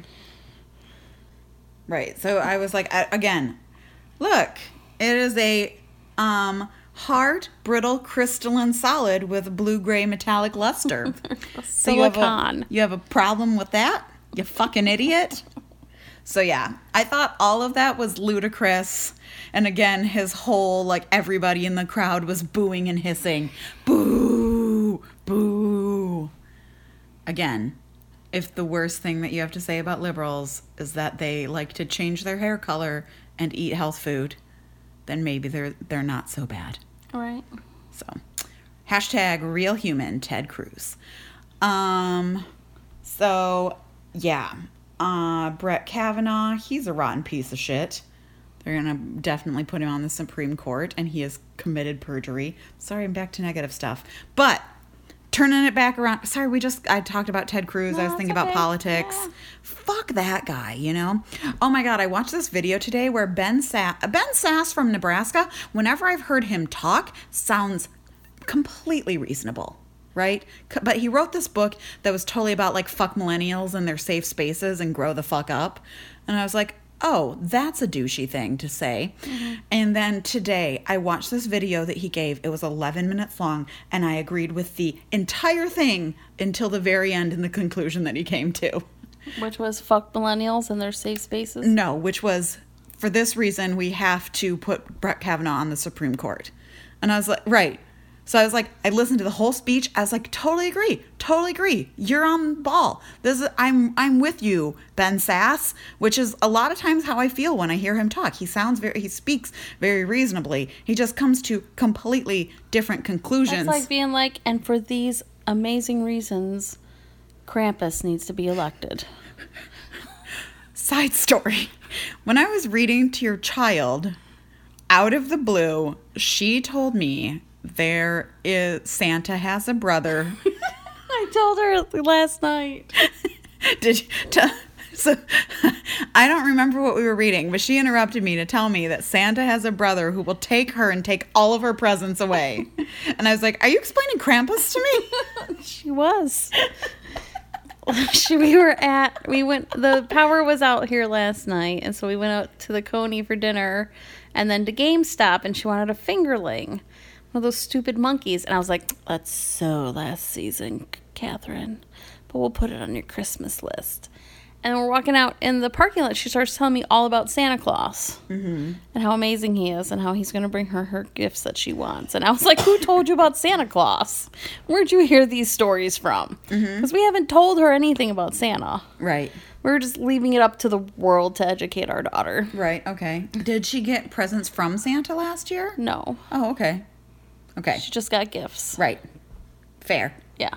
[SPEAKER 1] Right. So I was like, I, again, look, it is a um, hard, brittle, crystalline solid with blue-gray metallic luster. So you have, a, you have a problem with that? You fucking idiot. So yeah, I thought all of that was ludicrous. And again, his whole, like, everybody in the crowd was booing and hissing. Boo! Boo! Again, if the worst thing that you have to say about liberals is that they like to change their hair color and eat health food, then maybe they're they're not so bad.
[SPEAKER 3] All right.
[SPEAKER 1] So, hashtag real human Ted Cruz. Um, so, yeah. Uh, Brett Kavanaugh, he's a rotten piece of shit. They're going to definitely put him on the Supreme Court, and he has committed perjury. Sorry, I'm back to negative stuff. But, turning it back around. Sorry, we just, I talked about Ted Cruz. No, I was thinking okay. about politics. Yeah. Fuck that guy, you know? Oh my God, I watched this video today where Ben Sass, Ben Sass from Nebraska, whenever I've heard him talk, sounds completely reasonable. Right? But he wrote this book that was totally about like fuck millennials and their safe spaces and grow the fuck up. And I was like, oh, that's a douchey thing to say. Mm-hmm. And then today I watched this video that he gave. It was eleven minutes long and I agreed with the entire thing until the very end and the conclusion that he came to.
[SPEAKER 3] Which was fuck millennials and their safe spaces?
[SPEAKER 1] No, which was for this reason we have to put Brett Kavanaugh on the Supreme Court. And I was like, right. So I was like, I listened to the whole speech. I was like, totally agree. Totally agree. You're on the ball. This is, I'm I'm with you, Ben Sass, which is a lot of times how I feel when I hear him talk. He sounds very, he speaks very reasonably. He just comes to completely different conclusions.
[SPEAKER 3] It's like being like, and for these amazing reasons, Krampus needs to be elected.
[SPEAKER 1] Side story. When I was reading to your child, out of the blue, she told me there is Santa has a brother.
[SPEAKER 3] I told her last night.
[SPEAKER 1] Did you tell? So I don't remember what we were reading, but she interrupted me to tell me that Santa has a brother who will take her and take all of her presents away. And I was like, "Are you explaining Krampus to me?"
[SPEAKER 3] She was. she, we were at. We went. The power was out here last night, and so we went out to the Coney for dinner, and then to GameStop, and she wanted a fingerling. One of those stupid monkeys. And I was like, that's so last season, Catherine. But we'll put it on your Christmas list. And we're walking out in the parking lot. She starts telling me all about Santa Claus. Mm-hmm. And how amazing he is. And how he's going to bring her her gifts that she wants. And I was like, who told you about Santa Claus? Where'd you hear these stories from? Because mm-hmm. we haven't told her anything about Santa.
[SPEAKER 1] Right.
[SPEAKER 3] We're just leaving it up to the world to educate our daughter.
[SPEAKER 1] Right. Okay. Did she get presents from Santa last year?
[SPEAKER 3] No.
[SPEAKER 1] Oh, okay. Okay.
[SPEAKER 3] She just got gifts.
[SPEAKER 1] Right. Fair.
[SPEAKER 3] Yeah.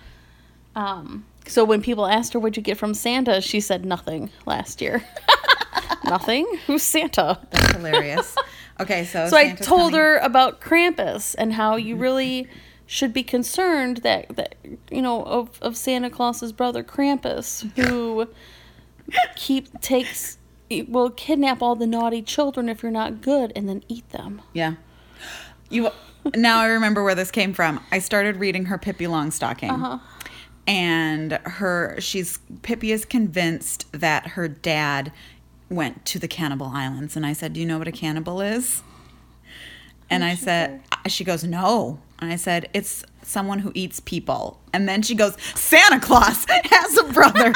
[SPEAKER 3] Um. So when people asked her what'd you get from Santa, she said nothing last year. Nothing? Who's Santa?
[SPEAKER 1] That's hilarious. Okay, so
[SPEAKER 3] So
[SPEAKER 1] Santa's
[SPEAKER 3] I told
[SPEAKER 1] coming.
[SPEAKER 3] her about Krampus and how you really should be concerned that, that you know, of, of Santa Claus's brother Krampus, who keep takes will kidnap all the naughty children if you're not good and then eat them.
[SPEAKER 1] Yeah. You. Now I remember where this came from. I started reading her Pippi Longstocking.
[SPEAKER 3] Uh-huh.
[SPEAKER 1] And her, she's, Pippi is convinced that her dad went to the Cannibal Islands. And I said, do you know what a cannibal is? And I said, she goes, no. And I said, it's someone who eats people. And then she goes, Santa Claus has a brother.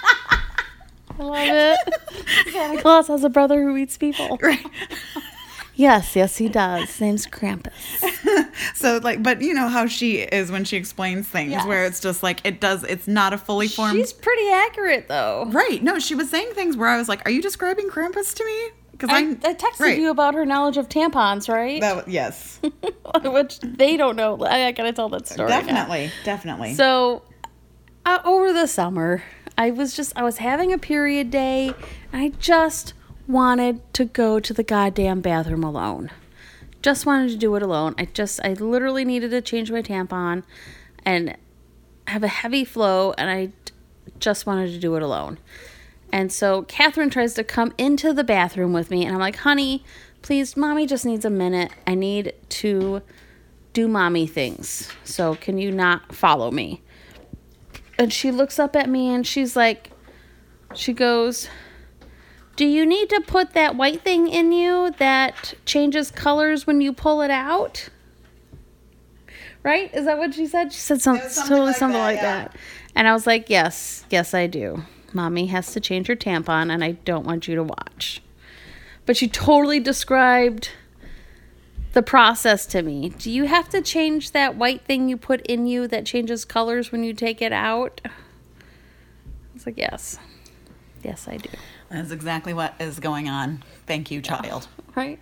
[SPEAKER 3] I love it. Santa Claus has a brother who eats people.
[SPEAKER 1] Right.
[SPEAKER 3] Yes, yes, he does. His name's Krampus.
[SPEAKER 1] So, like, but you know how she is when she explains things,
[SPEAKER 3] Yes.
[SPEAKER 1] where it's just like, it does, it's not a fully formed.
[SPEAKER 3] She's pretty accurate, though.
[SPEAKER 1] Right. No, she was saying things where I was like, are you describing Krampus to me? Because
[SPEAKER 3] I, I texted
[SPEAKER 1] right.
[SPEAKER 3] you about her knowledge of tampons, right?
[SPEAKER 1] That, yes.
[SPEAKER 3] Which they don't know. I, I gotta tell that story. now.
[SPEAKER 1] Definitely. Definitely.
[SPEAKER 3] So, uh, over the summer, I was just, I was having a period day, and I just wanted to go to the goddamn bathroom alone. Just wanted to do it alone. I just, I literally needed to change my tampon and have a heavy flow, and I just wanted to do it alone. And so Catherine tries to come into the bathroom with me, and I'm like, honey, please, mommy just needs a minute. I need to do mommy things. So can you not follow me? And she looks up at me and she's like, she goes, do you need to put that white thing in you that changes colors when you pull it out? Right? Is that what she said? She said some,
[SPEAKER 1] It was something
[SPEAKER 3] totally
[SPEAKER 1] like
[SPEAKER 3] something
[SPEAKER 1] that,
[SPEAKER 3] like
[SPEAKER 1] yeah.
[SPEAKER 3] that. And I was like, yes, yes, I do. Mommy has to change her tampon and I don't want you to watch. But she totally described the process to me. Do you have to change that white thing you put in you that changes colors when you take it out? I was like, yes. Yes, I do.
[SPEAKER 1] That's exactly what is going on. Thank you, child.
[SPEAKER 3] Right?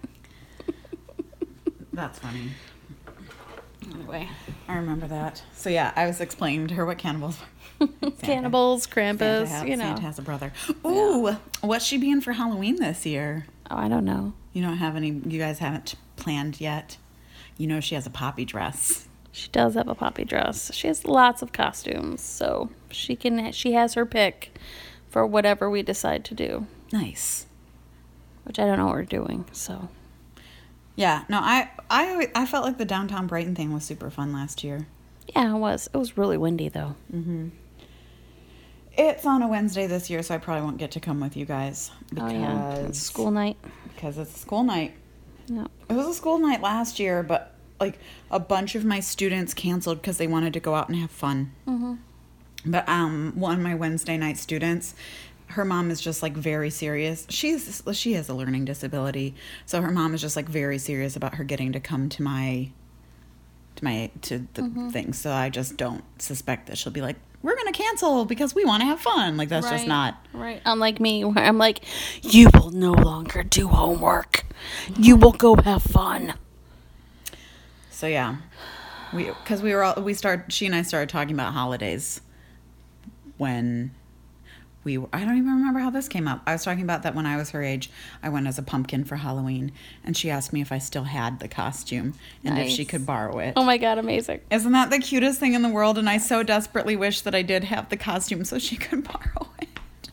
[SPEAKER 1] That's funny.
[SPEAKER 3] Anyway.
[SPEAKER 1] I remember that. So yeah, I was explaining to her what cannibals were. Santa.
[SPEAKER 3] Cannibals, Krampus,
[SPEAKER 1] Santa has,
[SPEAKER 3] you know.
[SPEAKER 1] Santa has a brother. Ooh, what's she being for Halloween this year?
[SPEAKER 3] Oh, I don't know.
[SPEAKER 1] You don't have any, you guys haven't planned yet? You know she has a poppy dress.
[SPEAKER 3] She does have a poppy dress. She has lots of costumes, so she can. She has her pick for whatever we decide to do,
[SPEAKER 1] Nice.
[SPEAKER 3] which I don't know what we're doing. So
[SPEAKER 1] Yeah, no, I, I, I felt like the downtown Brighton thing was super fun last year.
[SPEAKER 3] yeah, it was. It was really windy though.
[SPEAKER 1] Mm-hmm. It's on a Wednesday this year, so I probably won't get to come with you guys because
[SPEAKER 3] Oh yeah, it's school night.
[SPEAKER 1] because it's a school night.
[SPEAKER 3] No.
[SPEAKER 1] It was a school night last year, but like a bunch of my students canceled because they wanted to go out and have fun.
[SPEAKER 3] Mm-hmm.
[SPEAKER 1] But um, one of my Wednesday night students, her mom is just like very serious. She's she has a learning disability, so her mom is just like very serious about her getting to come to my to my to the
[SPEAKER 3] Mm-hmm.
[SPEAKER 1] thing. So I just don't suspect that she'll be like, we're gonna cancel because we want to have fun. Like that's just
[SPEAKER 3] Right.
[SPEAKER 1] not.
[SPEAKER 3] Right. Unlike me, where I'm like, you will no longer do homework. You will go have fun.
[SPEAKER 1] So yeah, we because we were all we started. She and I started talking about holidays when we. were- I don't even remember how this came up. I was talking about that when I was her age. I went as a pumpkin for Halloween, and she asked me if I still had the costume and if she
[SPEAKER 3] Nice.
[SPEAKER 1] could borrow it.
[SPEAKER 3] Oh my god, amazing.
[SPEAKER 1] Isn't that the cutest thing in the world? And I so desperately wish that I did have the costume so she could borrow it.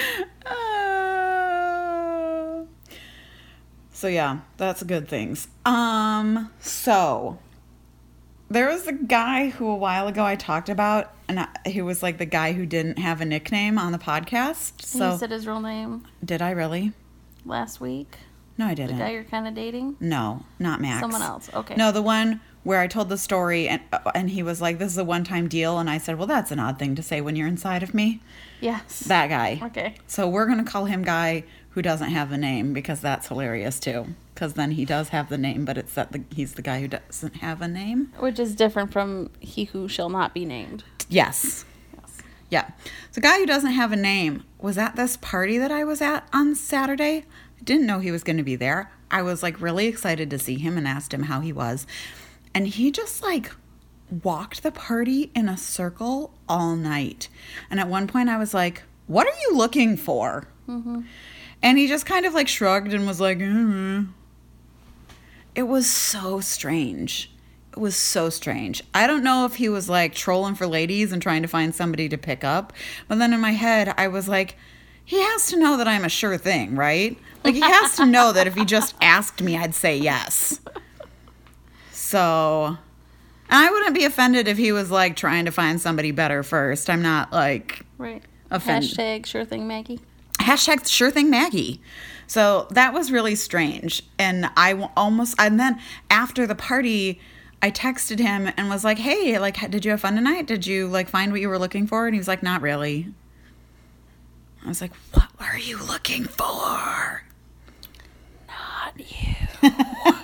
[SPEAKER 1] Uh, so yeah, that's good things. Um, so there was a guy who a while ago I talked about, and I, he was like the guy who didn't have a nickname on the podcast. So
[SPEAKER 3] you said his real name
[SPEAKER 1] did I really?
[SPEAKER 3] last week.
[SPEAKER 1] No, I
[SPEAKER 3] The
[SPEAKER 1] didn't.
[SPEAKER 3] guy you're kind of dating.
[SPEAKER 1] No, not Max.
[SPEAKER 3] Someone else. Okay.
[SPEAKER 1] No, the one where I told the story and and he was like, "This is a one-time deal," and I said, "Well, that's an odd thing to say when you're inside of me."
[SPEAKER 3] Yes.
[SPEAKER 1] That guy.
[SPEAKER 3] Okay.
[SPEAKER 1] So we're gonna call him Guy who doesn't have a name because that's hilarious too. Because then he does have the name, but it's that the, he's the guy who doesn't have a name.
[SPEAKER 3] Which is different from he who shall not be named.
[SPEAKER 1] Yes.
[SPEAKER 3] Yes.
[SPEAKER 1] Yeah. So Guy who doesn't have a name was at this party that I was at on Saturday. I didn't know he was going to be there. I was like really excited to see him and asked him how he was. And he just like walked the party in a circle all night. And at one point I was like, what are you looking for?
[SPEAKER 3] Mm-hmm.
[SPEAKER 1] And he just kind of like shrugged and was like, mm-hmm. It was so strange. It was so strange. I don't know if he was like trolling for ladies and trying to find somebody to pick up. But then in my head, I was like, he has to know that I'm a sure thing, right? Like, he has to know that if he just asked me, I'd say yes. So, and I wouldn't be offended if he was like trying to find somebody better first. I'm not like
[SPEAKER 3] Right.
[SPEAKER 1] offended.
[SPEAKER 3] Hashtag sure thing Maggie.
[SPEAKER 1] Hashtag sure thing Maggie. So that was really strange. And I w- almost, and then after the party, I texted him and was like, hey, like, did you have fun tonight? Did you like find what you were looking for? And he was like, not really. I was like, what were you looking for?
[SPEAKER 3] Not you.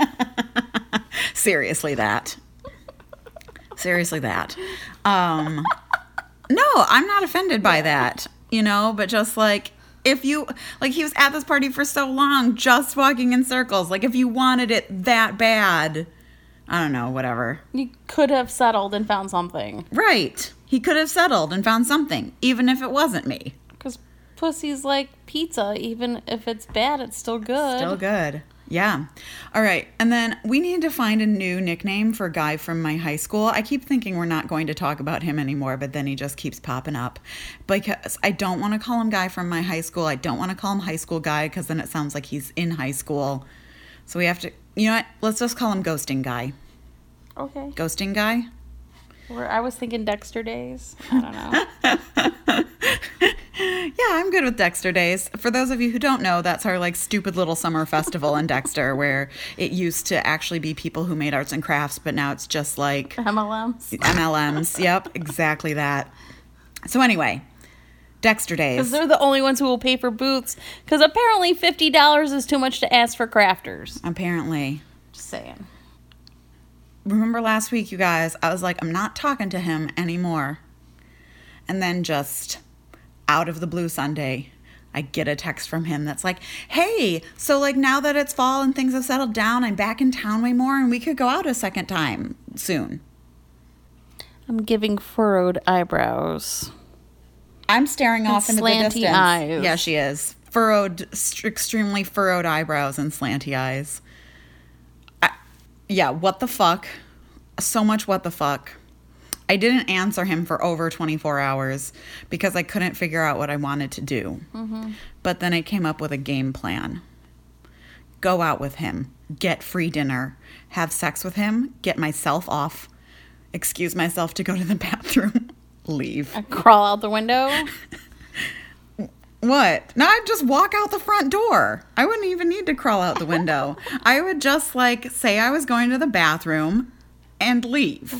[SPEAKER 1] Seriously, that. Seriously, that. Um, no, I'm not offended by that, you know, but just like, if you, like, he was at this party for so long, just walking in circles. Like, if you wanted it that bad, I don't know, whatever.
[SPEAKER 3] You could have settled and found something.
[SPEAKER 1] Right. He could have settled and found something, even if it wasn't me.
[SPEAKER 3] Because pussy's like pizza. Even if it's bad, it's still good.
[SPEAKER 1] Still good. Yeah. All right. And then we need to find a new nickname for a guy from my high school. I keep thinking we're not going to talk about him anymore, but then he just keeps popping up. Because I don't want to call him guy from my high school. I don't want to call him high school guy because then it sounds like he's in high school. So we have to, you know what? Let's just call him ghosting guy.
[SPEAKER 3] Okay.
[SPEAKER 1] Ghosting guy?
[SPEAKER 3] Or I was thinking Dexter days. I don't know.
[SPEAKER 1] Yeah, I'm good with Dexter Days. For those of you who don't know, that's our like stupid little summer festival in Dexter where it used to actually be people who made arts and crafts, but now it's just like
[SPEAKER 3] M L Ms.
[SPEAKER 1] M L Ms. Yep, exactly that. So anyway, Dexter
[SPEAKER 3] Because
[SPEAKER 1] Days.
[SPEAKER 3] they're the only ones who will pay for booths. Because apparently fifty dollars is too much to ask for crafters.
[SPEAKER 1] Apparently.
[SPEAKER 3] Just saying.
[SPEAKER 1] Remember last week, you guys, I was like, I'm not talking to him anymore. And then just out of the blue Sunday, I get a text from him that's like, hey, so like now that it's fall and things have settled down, I'm back in town way more and we could go out a second time soon.
[SPEAKER 3] I'm giving furrowed eyebrows.
[SPEAKER 1] I'm staring off into the
[SPEAKER 3] slanty
[SPEAKER 1] distance.
[SPEAKER 3] eyes.
[SPEAKER 1] Yeah, she is. Furrowed, st- extremely furrowed eyebrows and slanty eyes. I, yeah, what the fuck? So much what the fuck. I didn't answer him for over twenty-four hours because I couldn't figure out what I wanted to do. Mm-hmm. But then I came up with a game plan. Go out with him, get free dinner, have sex with him, get myself off, excuse myself to go to the bathroom, leave.
[SPEAKER 3] I crawl out the window.
[SPEAKER 1] What? No, I'd just walk out the front door. I wouldn't even need to crawl out the window. I would just like say I was going to the bathroom and leave.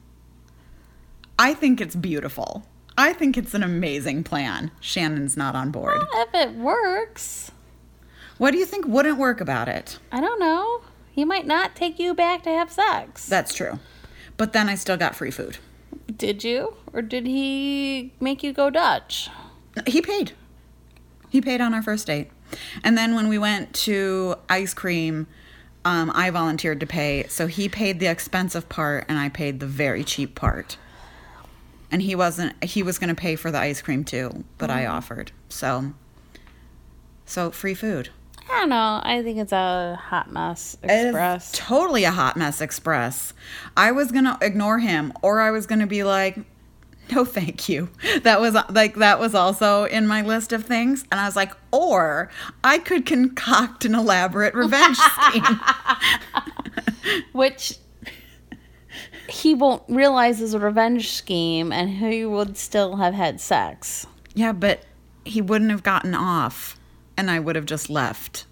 [SPEAKER 1] I think it's beautiful. I think it's an amazing plan. Shannon's not on board.
[SPEAKER 3] Well, if it works.
[SPEAKER 1] What do you think wouldn't work about it?
[SPEAKER 3] I don't know. He might not take you back to have sex.
[SPEAKER 1] That's true. But then I still got free food.
[SPEAKER 3] Did you? Or did he make you go Dutch?
[SPEAKER 1] He paid. He paid on our first date. And then when we went to ice cream, um, I volunteered to pay. So he paid the expensive part and I paid the very cheap part. And he wasn't, he was going to pay for the ice cream too, but mm. I offered. So, so free food.
[SPEAKER 3] I don't know. I think it's a hot mess express.
[SPEAKER 1] It's totally a hot mess express. I was going to ignore him or I was going to be like, no, thank you. That was like, that was also in my list of things. And I was like, or I could concoct an elaborate revenge scheme.
[SPEAKER 3] Which he won't realize is a revenge scheme and he would still have had sex.
[SPEAKER 1] Yeah, but he wouldn't have gotten off and I would have just left.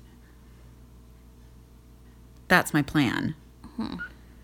[SPEAKER 1] That's my plan.
[SPEAKER 3] Hmm.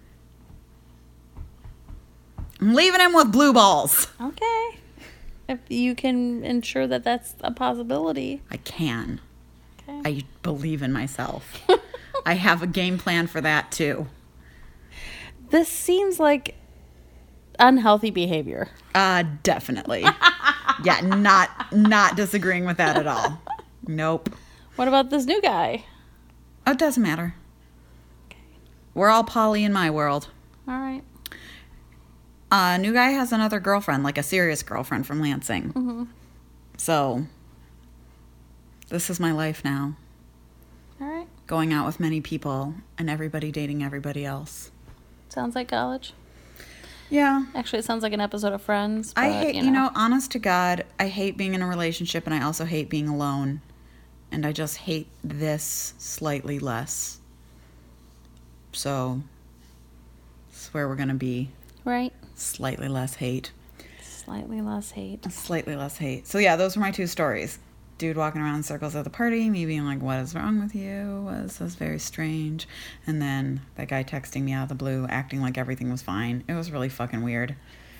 [SPEAKER 1] I'm leaving him with blue balls.
[SPEAKER 3] Okay. If you can ensure that that's a possibility.
[SPEAKER 1] I can.
[SPEAKER 3] Okay.
[SPEAKER 1] I believe in myself. I have a game plan for that too.
[SPEAKER 3] This seems like unhealthy behavior.
[SPEAKER 1] Uh, definitely. Yeah, not not disagreeing with that at all. Nope.
[SPEAKER 3] What about this new guy?
[SPEAKER 1] Oh, it doesn't matter.
[SPEAKER 3] Okay.
[SPEAKER 1] We're all poly in my world.
[SPEAKER 3] All right.
[SPEAKER 1] uh, new guy has another girlfriend, like a serious girlfriend from Lansing.
[SPEAKER 3] Mm-hmm.
[SPEAKER 1] So, this is my life now.
[SPEAKER 3] All right.
[SPEAKER 1] Going out with many people and everybody dating everybody else.
[SPEAKER 3] Sounds like college.
[SPEAKER 1] Yeah.
[SPEAKER 3] Actually, it sounds like an episode of Friends. But,
[SPEAKER 1] I hate,
[SPEAKER 3] you know.
[SPEAKER 1] you know, honest to God, I hate being in a relationship and I also hate being alone. And I just hate this slightly less. So, this is where we're going to be.
[SPEAKER 3] Right.
[SPEAKER 1] Slightly less hate.
[SPEAKER 3] Slightly less hate.
[SPEAKER 1] Slightly less hate. So, yeah, those were my two stories. Dude walking around in circles at the party, me being like, what is wrong with you? Was this very strange? And then that guy texting me out of the blue, acting like everything was fine. It was really fucking weird.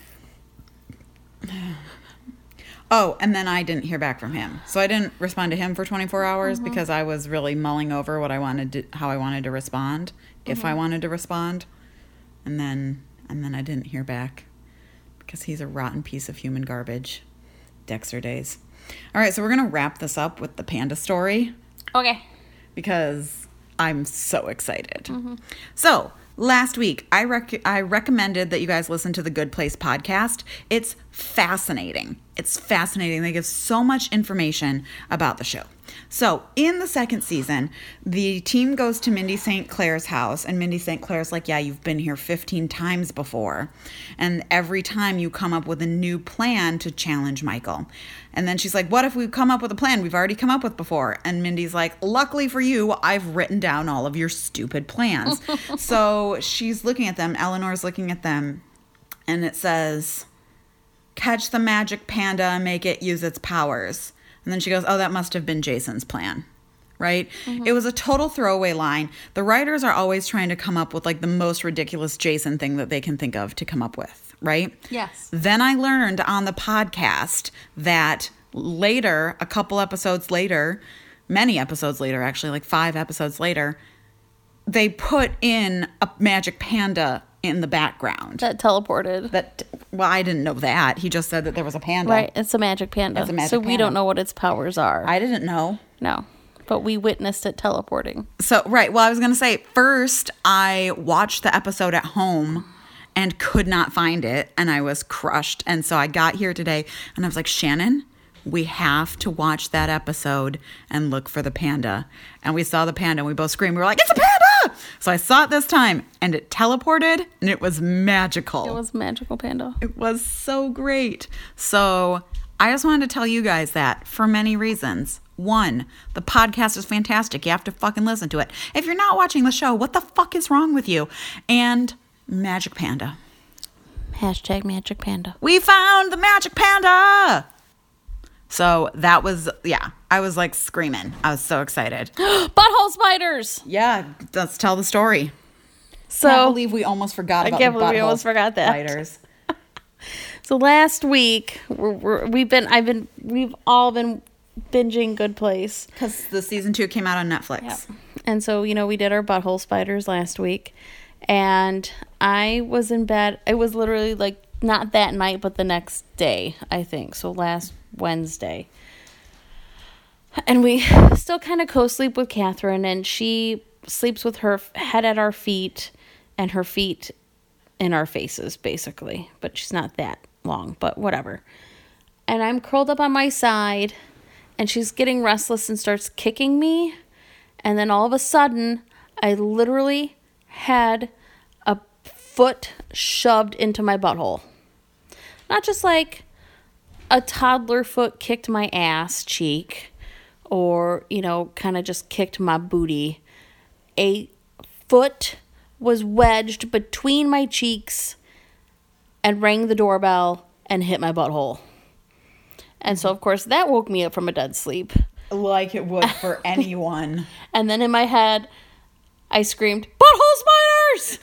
[SPEAKER 1] Oh, and then I didn't hear back from him. So I didn't respond to him for twenty-four hours
[SPEAKER 3] Mm-hmm.
[SPEAKER 1] because I was really mulling over what I wanted to, how I wanted to respond, if I
[SPEAKER 3] Mm-hmm.
[SPEAKER 1] wanted to respond. And then, and then I didn't hear back because he's a rotten piece of human garbage. Dexter days. All right, so we're going to wrap this up with the panda story
[SPEAKER 3] Okay.
[SPEAKER 1] because I'm so excited. So, last week, I rec- I recommended that you guys listen to the Good Place podcast. It's fascinating. It's fascinating. They give so much information about the show. So, in the second season, the team goes to Mindy Saint Clair's house, and Mindy Saint Clair's like, yeah, you've been here fifteen times before. And every time you come up with a new plan to challenge Michael. And then she's like, what if we come up with a plan we've already come up with before? And Mindy's like, luckily for you, I've written down all of your stupid plans. So she's looking at them. Eleanor's looking at them. And it says, catch the magic panda and make it use its powers. And then she goes, oh, that must have been Jason's plan. Right? Mm-hmm. It was a total throwaway line. The writers are always trying to come up with like the most ridiculous Jason thing that they can think of to come up with. Right?
[SPEAKER 3] Yes.
[SPEAKER 1] Then I learned on the podcast that later, a couple episodes later, many episodes later, actually, like five episodes later, they put in a magic panda in the background.
[SPEAKER 3] That teleported.
[SPEAKER 1] That, well, I didn't know that. He just said that there was a panda.
[SPEAKER 3] Right. It's a magic panda.
[SPEAKER 1] It's a magic
[SPEAKER 3] so we
[SPEAKER 1] panda.
[SPEAKER 3] don't know what its powers are.
[SPEAKER 1] I didn't know.
[SPEAKER 3] No. But we witnessed it teleporting.
[SPEAKER 1] So, right. Well, I was going to say, first, I watched the episode at home and could not find it, and I was crushed. And so I got here today, and I was like, Shannon, we have to watch that episode and look for the panda. And we saw the panda, and we both screamed. We were like, it's a panda! So I saw it this time, and it teleported, and it was magical.
[SPEAKER 3] It was magical panda.
[SPEAKER 1] It was so great. So I just wanted to tell you guys that for many reasons. One, the podcast is fantastic. You have to fucking listen to it. If you're not watching the show, what the fuck is wrong with you? And magic panda.
[SPEAKER 3] Hashtag magic panda.
[SPEAKER 1] We found the magic panda. So that was, yeah, I was like screaming. I was so excited.
[SPEAKER 3] Butthole spiders.
[SPEAKER 1] Yeah, let's tell the story.
[SPEAKER 3] So
[SPEAKER 1] I can't believe we almost forgot
[SPEAKER 3] I
[SPEAKER 1] about
[SPEAKER 3] can't
[SPEAKER 1] the
[SPEAKER 3] believe we
[SPEAKER 1] butthole
[SPEAKER 3] almost forgot that.
[SPEAKER 1] spiders.
[SPEAKER 3] So last week we're, we're, we've been I've been we've all been binging Good Place.
[SPEAKER 1] Because the season two came out on Netflix.
[SPEAKER 3] Yeah. And so, you know, we did our butthole spiders last week. And I was in bed. It was literally like not that night, but the next day, I think. So last Wednesday. And we still kind of co-sleep with Catherine. And she sleeps with her head at our feet and her feet in our faces, basically. But she's not that long, but whatever. And I'm curled up on my side. And she's getting restless and starts kicking me. And then all of a sudden, I literally had a foot shoved into my butthole. Not just like a toddler foot kicked my ass cheek or, you know, kind of just kicked my booty. A foot was wedged between my cheeks and rang the doorbell and hit my butthole. And so, of course, that woke me up from a dead sleep.
[SPEAKER 1] Like it would for anyone.
[SPEAKER 3] And then in my head, I screamed, butthole spiders!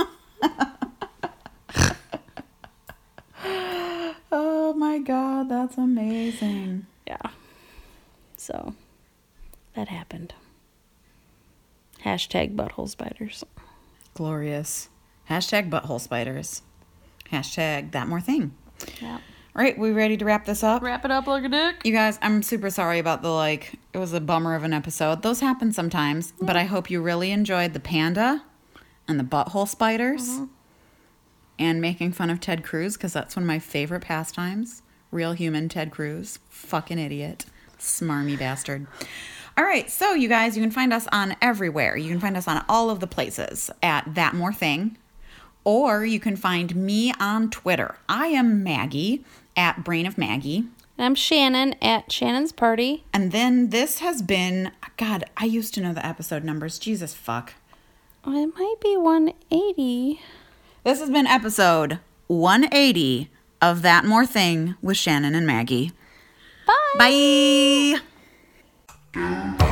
[SPEAKER 1] Oh my God, that's amazing.
[SPEAKER 3] Yeah. So, that happened. Hashtag butthole spiders.
[SPEAKER 1] Glorious. Hashtag butthole spiders. Hashtag that more thing.
[SPEAKER 3] Yeah.
[SPEAKER 1] All right, we ready to wrap this up?
[SPEAKER 3] Wrap it up like a dick.
[SPEAKER 1] You guys, I'm super sorry about the, like, it was a bummer of an episode. Those happen sometimes, yeah. But I hope you really enjoyed the panda and the butthole spiders.
[SPEAKER 3] Mm-hmm.
[SPEAKER 1] and making fun of Ted Cruz because that's one of my favorite pastimes. Real human Ted Cruz. Fucking idiot. Smarmy bastard. All right, so you guys, you can find us on everywhere. You can find us on all of the places at That More Thing. Or you can find me on Twitter. I am Maggie at Brain of Maggie.
[SPEAKER 3] I'm Shannon at Shannon's Party.
[SPEAKER 1] And then this has been, God, I used to know the episode numbers. Jesus fuck.
[SPEAKER 3] It might be one eighty.
[SPEAKER 1] This has been episode one eighty of That More Thing with Shannon and Maggie.
[SPEAKER 3] Bye.
[SPEAKER 1] Bye.